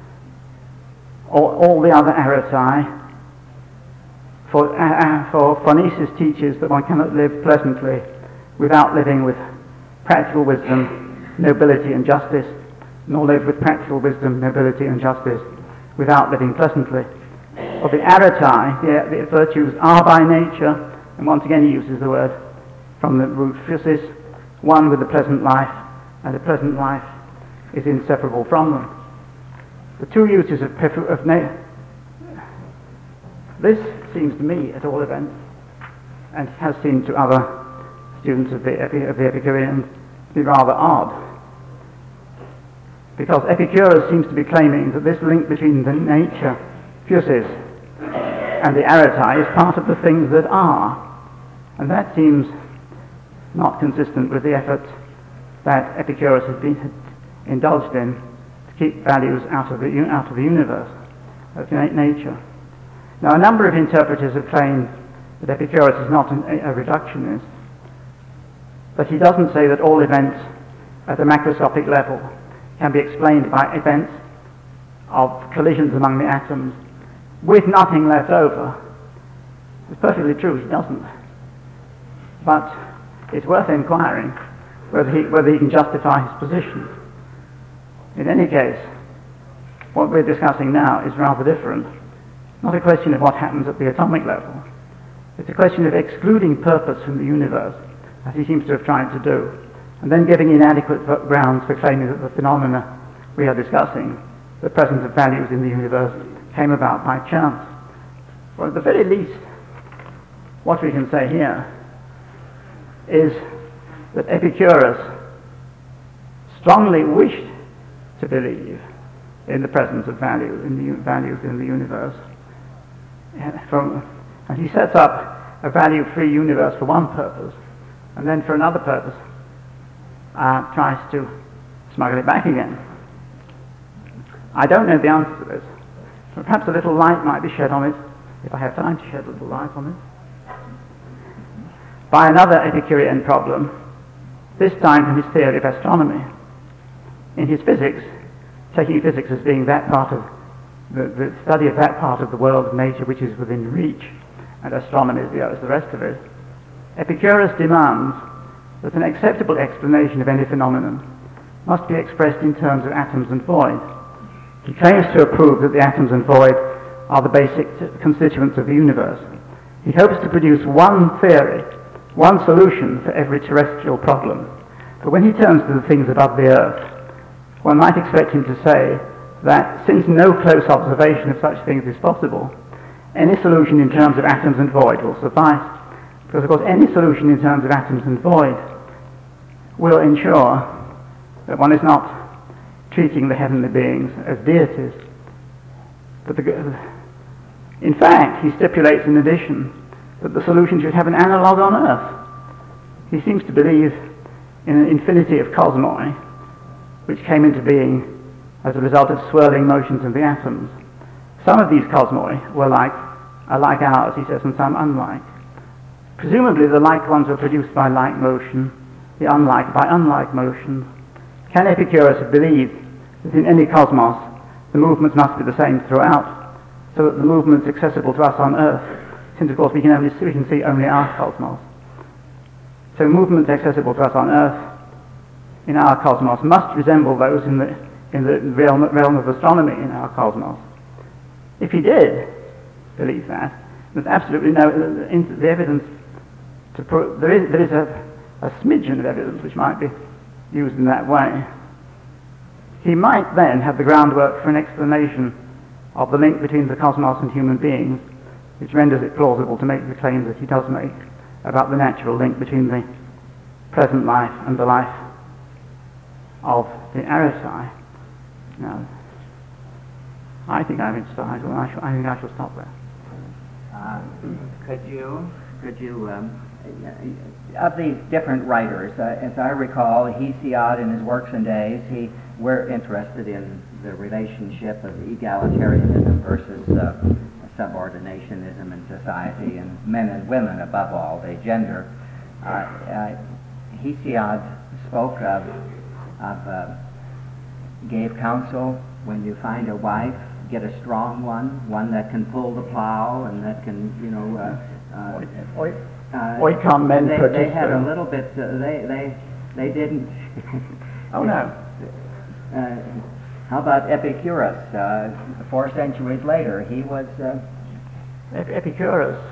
S4: all the other arete. For phronesis teaches that one cannot live pleasantly without living with practical wisdom, nobility and justice, nor live with practical wisdom, nobility and justice without living pleasantly. For the arete, the virtues are by nature, and once again he uses the word from the root physis, one with a pleasant life, and a pleasant life is inseparable from them. The two uses of this seems to me, at all events, and has seemed to other students of the Epicureans, to be rather odd. Because Epicurus seems to be claiming that this link between the nature, physis, and the arete is part of the things that are. And that seems not consistent with the effort that Epicurus has been indulged in to keep values out of the universe, of nature. Now, a number of interpreters have claimed that Epicurus is not a reductionist, but he doesn't say that all events at the macroscopic level can be explained by events of collisions among the atoms with nothing left over. It's perfectly true, he doesn't. But it's worth inquiring whether he can justify his position. In any case, what we're discussing now is rather different. Not a question of what happens at the atomic level. It's a question of excluding purpose from the universe, as he seems to have tried to do, and then giving inadequate grounds for claiming that the phenomena we are discussing, the presence of values in the universe, came about by chance. Well, at the very least, what we can say here is that Epicurus strongly wished to believe in the presence of values in the universe. And he sets up a value-free universe for one purpose, and then for another purpose tries to smuggle it back again. I don't know the answer to this, but perhaps a little light might be shed on it if I have time to shed a little light on this, by another Epicurean problem, this time from his theory of astronomy. In his physics, taking physics as being that part of the study of that part of the world of nature which is within reach, and astronomy is the rest of it, Epicurus demands that an acceptable explanation of any phenomenon must be expressed in terms of atoms and void. He claims to have proved that the atoms and void are the basic constituents of the universe. He hopes to produce one theory, one solution for every terrestrial problem. But when he turns to the things above the earth, one might expect him to say that since no close observation of such things is possible, any solution in terms of atoms and void will suffice. Because, of course, any solution in terms of atoms and void will ensure that one is not treating the heavenly beings as deities. But in fact, he stipulates in addition that the solution should have an analogue on earth. He seems to believe in an infinity of cosmoi, which came into being as a result of swirling motions of the atoms. Some of these cosmoi are like ours, he says, and some unlike. Presumably the like ones were produced by like motion, the unlike by unlike motions. Can Epicurus believe that in any cosmos the movements must be the same throughout, so that the movements accessible to us on earth, since of course we can see only our cosmos, so movements accessible to us on earth in our cosmos must resemble those in the realm of astronomy in our cosmos? If he did believe that, there's absolutely no the evidence to prove. There is a smidgen of evidence which might be used in that way. He might then have the groundwork for an explanation of the link between the cosmos and human beings, which renders it plausible to make the claims that he does make about the natural link between the present life and the life of the Aristoi. Now, I think I've started. Well, I think I shall stop there.
S1: Could you, of these different writers, as I recall, Hesiod in his Works and Days, we're interested in the relationship of egalitarianism versus subordinationism in society, and men and women above all, the gender. Hesiod spoke of gave counsel: when you find a wife, get a strong one that can pull the plow and that can,
S4: Oikon men
S1: they had a little bit. They didn't.
S4: Oh no.
S1: How about Epicurus? 4 centuries later, he was.
S4: Epicurus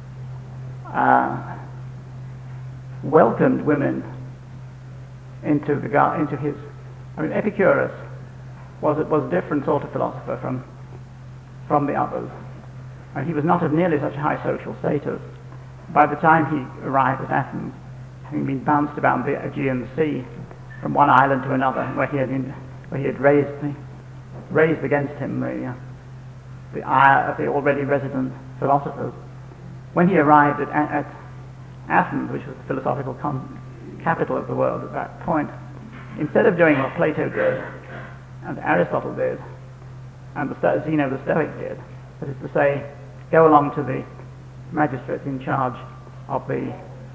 S4: welcomed women into his. I mean, Epicurus was a different sort of philosopher from the others, and he was not of nearly such a high social status. By the time he arrived at Athens, having been bounced about the Aegean Sea from one island to another, where he had raised against him the ire of the already resident philosophers, when he arrived at Athens, which was the philosophical capital of the world at that point, instead of doing what Plato did, and Aristotle did, and Zeno the Stoic did, that is to say, go along to the magistrates in charge of the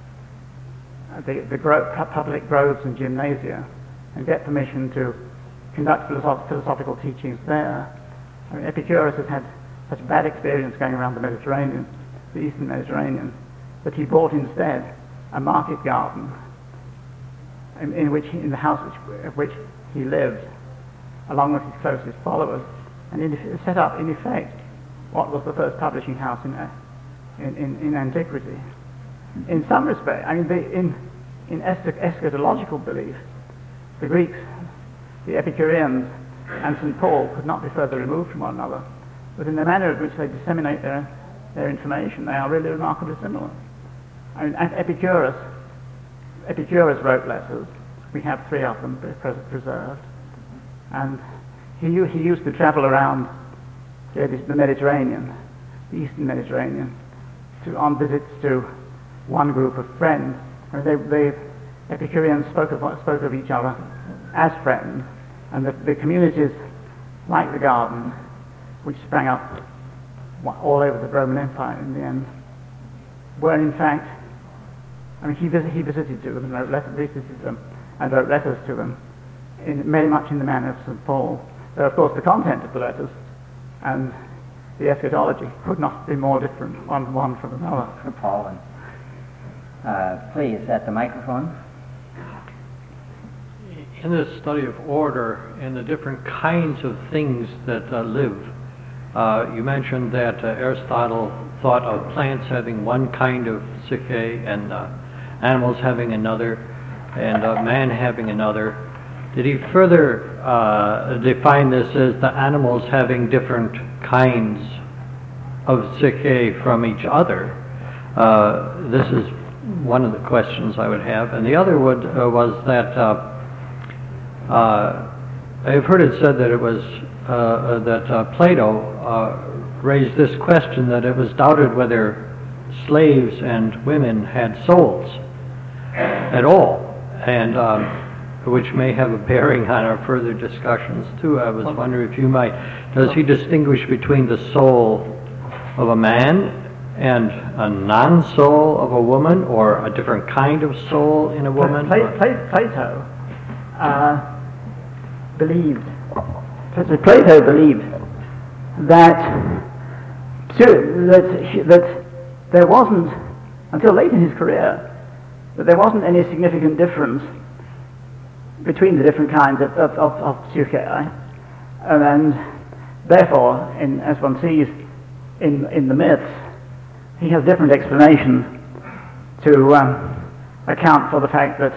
S4: public groves and gymnasia and get permission to conduct philosophical teachings there. I mean, Epicurus has had such bad experience going around the Mediterranean, the Eastern Mediterranean, that he bought instead a market garden in the house of which he lived, along with his closest followers, and set up in effect what was the first publishing house in antiquity. In some respect, I mean, in eschatological belief, the Greeks, the Epicureans, and St. Paul could not be further removed from one another, but in the manner in which they disseminate their information, they are really remarkably similar. I mean, Epicurus wrote letters. We have 3 of them preserved, and he used to travel around the Mediterranean, the Eastern Mediterranean, on visits to one group of friends. I mean, the Epicureans spoke of each other as friends, and the communities, like the garden, which sprang up all over the Roman Empire in the end, were in fact, I mean, he visited them and wrote letters to them, very much in the manner of St. Paul. Though, of course, the content of the letters and the eschatology could not be more different one from another.
S1: Paul, please, at the microphone.
S5: In this study of order and the different kinds of things that live, you mentioned that Aristotle thought of plants having one kind of psyche and animals having another, and man having another. Did he further define this as the animals having different kinds of psyche from each other? This is one of the questions I would have. And the other was that I've heard it said that it was that Plato raised this question, that it was doubted whether slaves and women had souls at all, and which may have a bearing on our further discussions too. I was wondering if you might, does he distinguish between the soul of a man and a non-soul of a woman, or a different kind of soul in a woman?
S4: Plato believed that there wasn't, until late in his career, that there wasn't any significant difference between the different kinds of psyche, and therefore, as one sees in the myths, he has different explanations to account for the fact that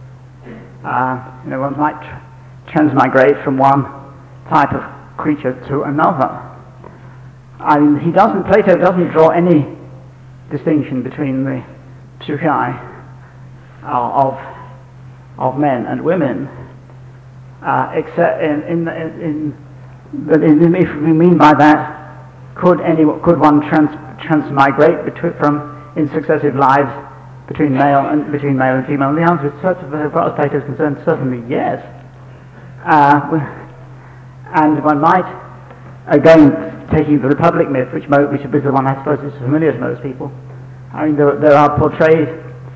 S4: one might transmigrate from one type of creature to another. I mean, Plato doesn't draw any distinction between the psyche of men and women, except if we mean by that, could one transmigrate in successive lives between male and female? And the answer is, as far as Plato is concerned, certainly yes. And one might, again, taking the Republic myth, which is the one I suppose is familiar to most people. I mean, there are portrayed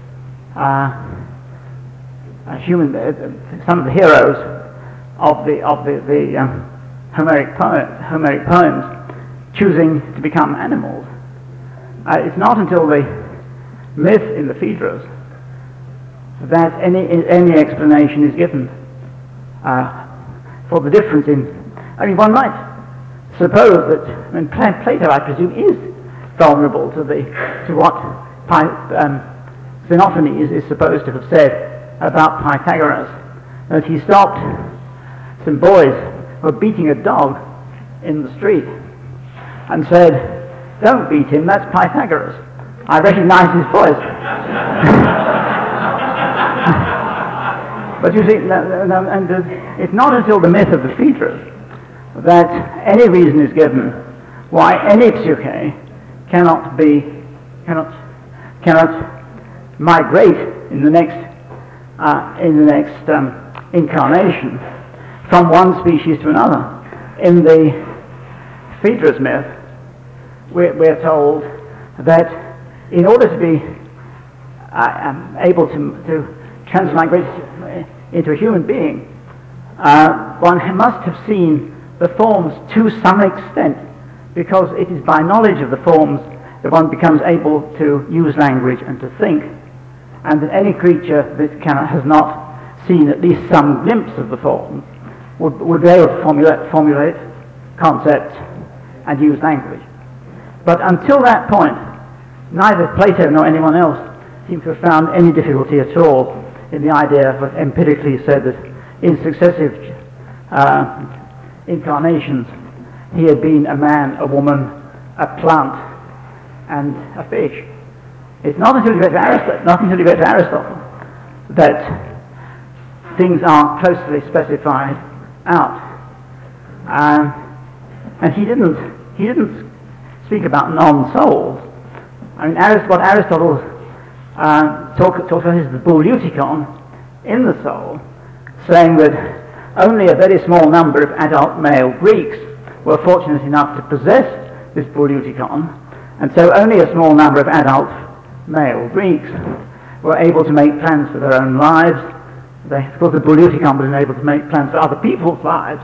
S4: some of the heroes of the Homeric poems choosing to become animals. It's not until the myth in the Phaedrus that any explanation is given for the difference in. I mean, one might suppose that Plato, I presume, is vulnerable to what Xenophanes is supposed to have said about Pythagoras, that he stopped some boys who were beating a dog in the street and said, "Don't beat him, that's Pythagoras. I recognize his voice." But you see, it's not until the myth of the Phaedrus that any reason is given why any psyche cannot migrate in the next incarnation from one species to another. In the Phaedrus myth, we're told that in order to be able to transmigrate into a human being, one must have seen the forms to some extent, because it is by knowledge of the forms that one becomes able to use language and to think, and that any creature that has not seen at least some glimpse of the forms would be able to formulate concepts and use language. But until that point, neither Plato nor anyone else seems to have found any difficulty at all in the idea of what Empedocles said, that in successive incarnations he had been a man, a woman, a plant, and a fish. It's not until you get to Aristotle, that things are closely specified out, and he didn't speak about non-souls. I mean, what Aristotle talks about is the bouleutikon in the soul, saying that only a very small number of adult male Greeks were fortunate enough to possess this bouleutikon, and so only a small number of adult male Greeks were able to make plans for their own lives. Of course, the bouleutikon was able to make plans for other people's lives,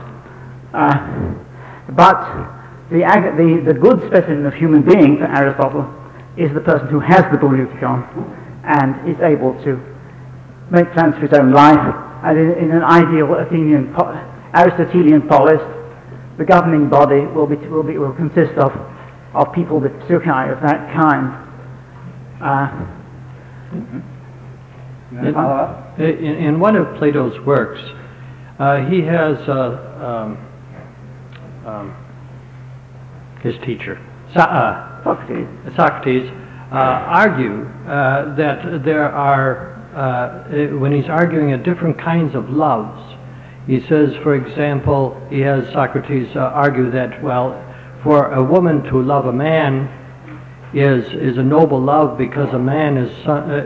S4: but the good specimen of human being for Aristotle is the person who has the bouleutikon and is able to make plans for his own life. And in an ideal Aristotelian polis, the governing body will consist of people with psyche of that kind.
S5: In one of Plato's works, he has his teacher, Socrates, argue that there are, when he's arguing at different kinds of loves, he says, for example, he has Socrates argue that, well, for a woman to love a man is a noble love because a man is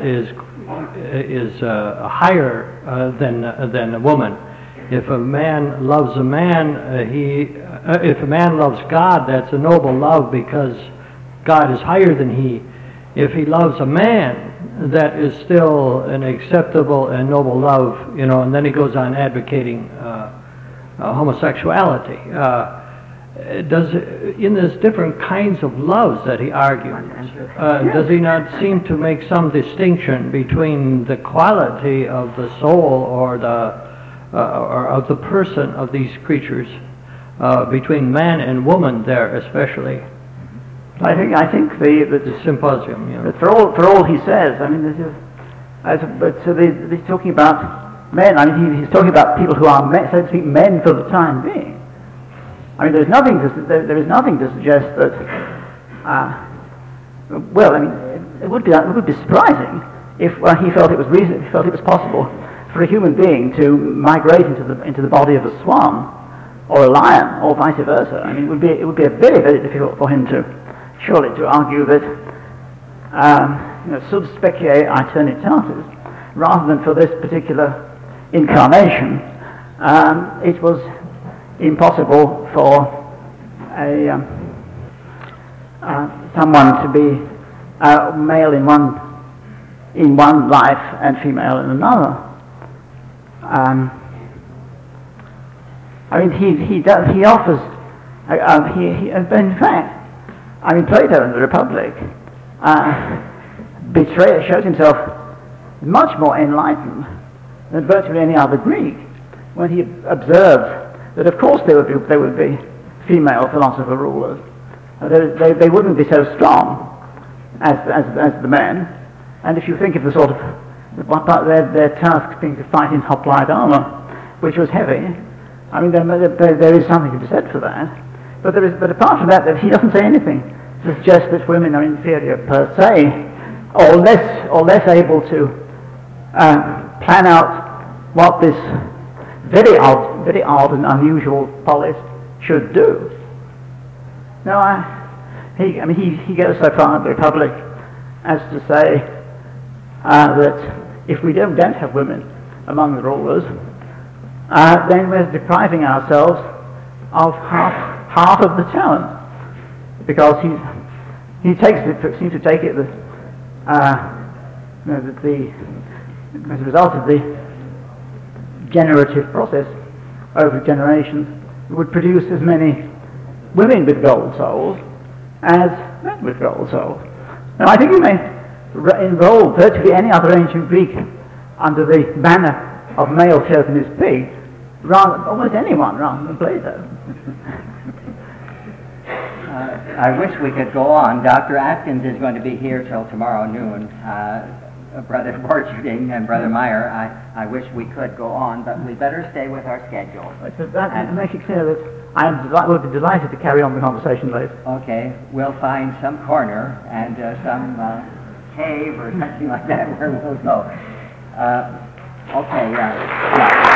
S5: higher than a woman. If a man loves a man, if a man loves God, that's a noble love because God is higher than he. If he loves a man, that is still an acceptable and noble love, you know. And then he goes on advocating homosexuality. In these different kinds of loves that he argues, does he not seem to make some distinction between the quality of the soul or of the person of these creatures, between man and woman there especially?
S4: I think the
S5: symposium, you know.
S4: For all he says, I mean, he's talking about men. I mean, he's talking about people who are men, so to speak, men for the time being. I mean, there is nothing to suggest that. Well, I mean, it would be surprising if he felt it was possible for a human being to migrate into the body of a swan or a lion, or vice versa. I mean, it would be very, very difficult for him to argue that sub specie aeternitatis, rather than for this particular incarnation, it was impossible for someone to be male in one life and female in another. I mean, he offers. In fact, I mean, Plato in the Republic shows himself much more enlightened than virtually any other Greek when he observed that, of course, there would be female philosopher rulers. They wouldn't be so strong as the men. And if you think of the sort of their task being to fight in hoplite armor, which was heavy, I mean, there is something to be said for that. But apart from that, he doesn't say anything to suggest that women are inferior per se, or less able to plan out what this very odd and unusual polis should do. Now, he goes so far in the Republic as to say that if we don't have women among the rulers, then we're depriving ourselves of half of the talent, because he seems to take it that as a result of the generative process over generations, it would produce as many women with gold souls as men with gold souls. Now, I think you may enroll virtually any other ancient Greek under the banner of male chauvinist pig, almost anyone rather than Plato.
S1: I wish we could go on. Dr. Atkins is going to be here till tomorrow noon. Brother Borcherding and Brother Meyer, I wish we could go on, but we better stay with our schedule.
S4: That makes it clear that I would be delighted to carry on the conversation later.
S1: Okay, we'll find some corner and some cave or something like that where we'll go. Okay, yeah.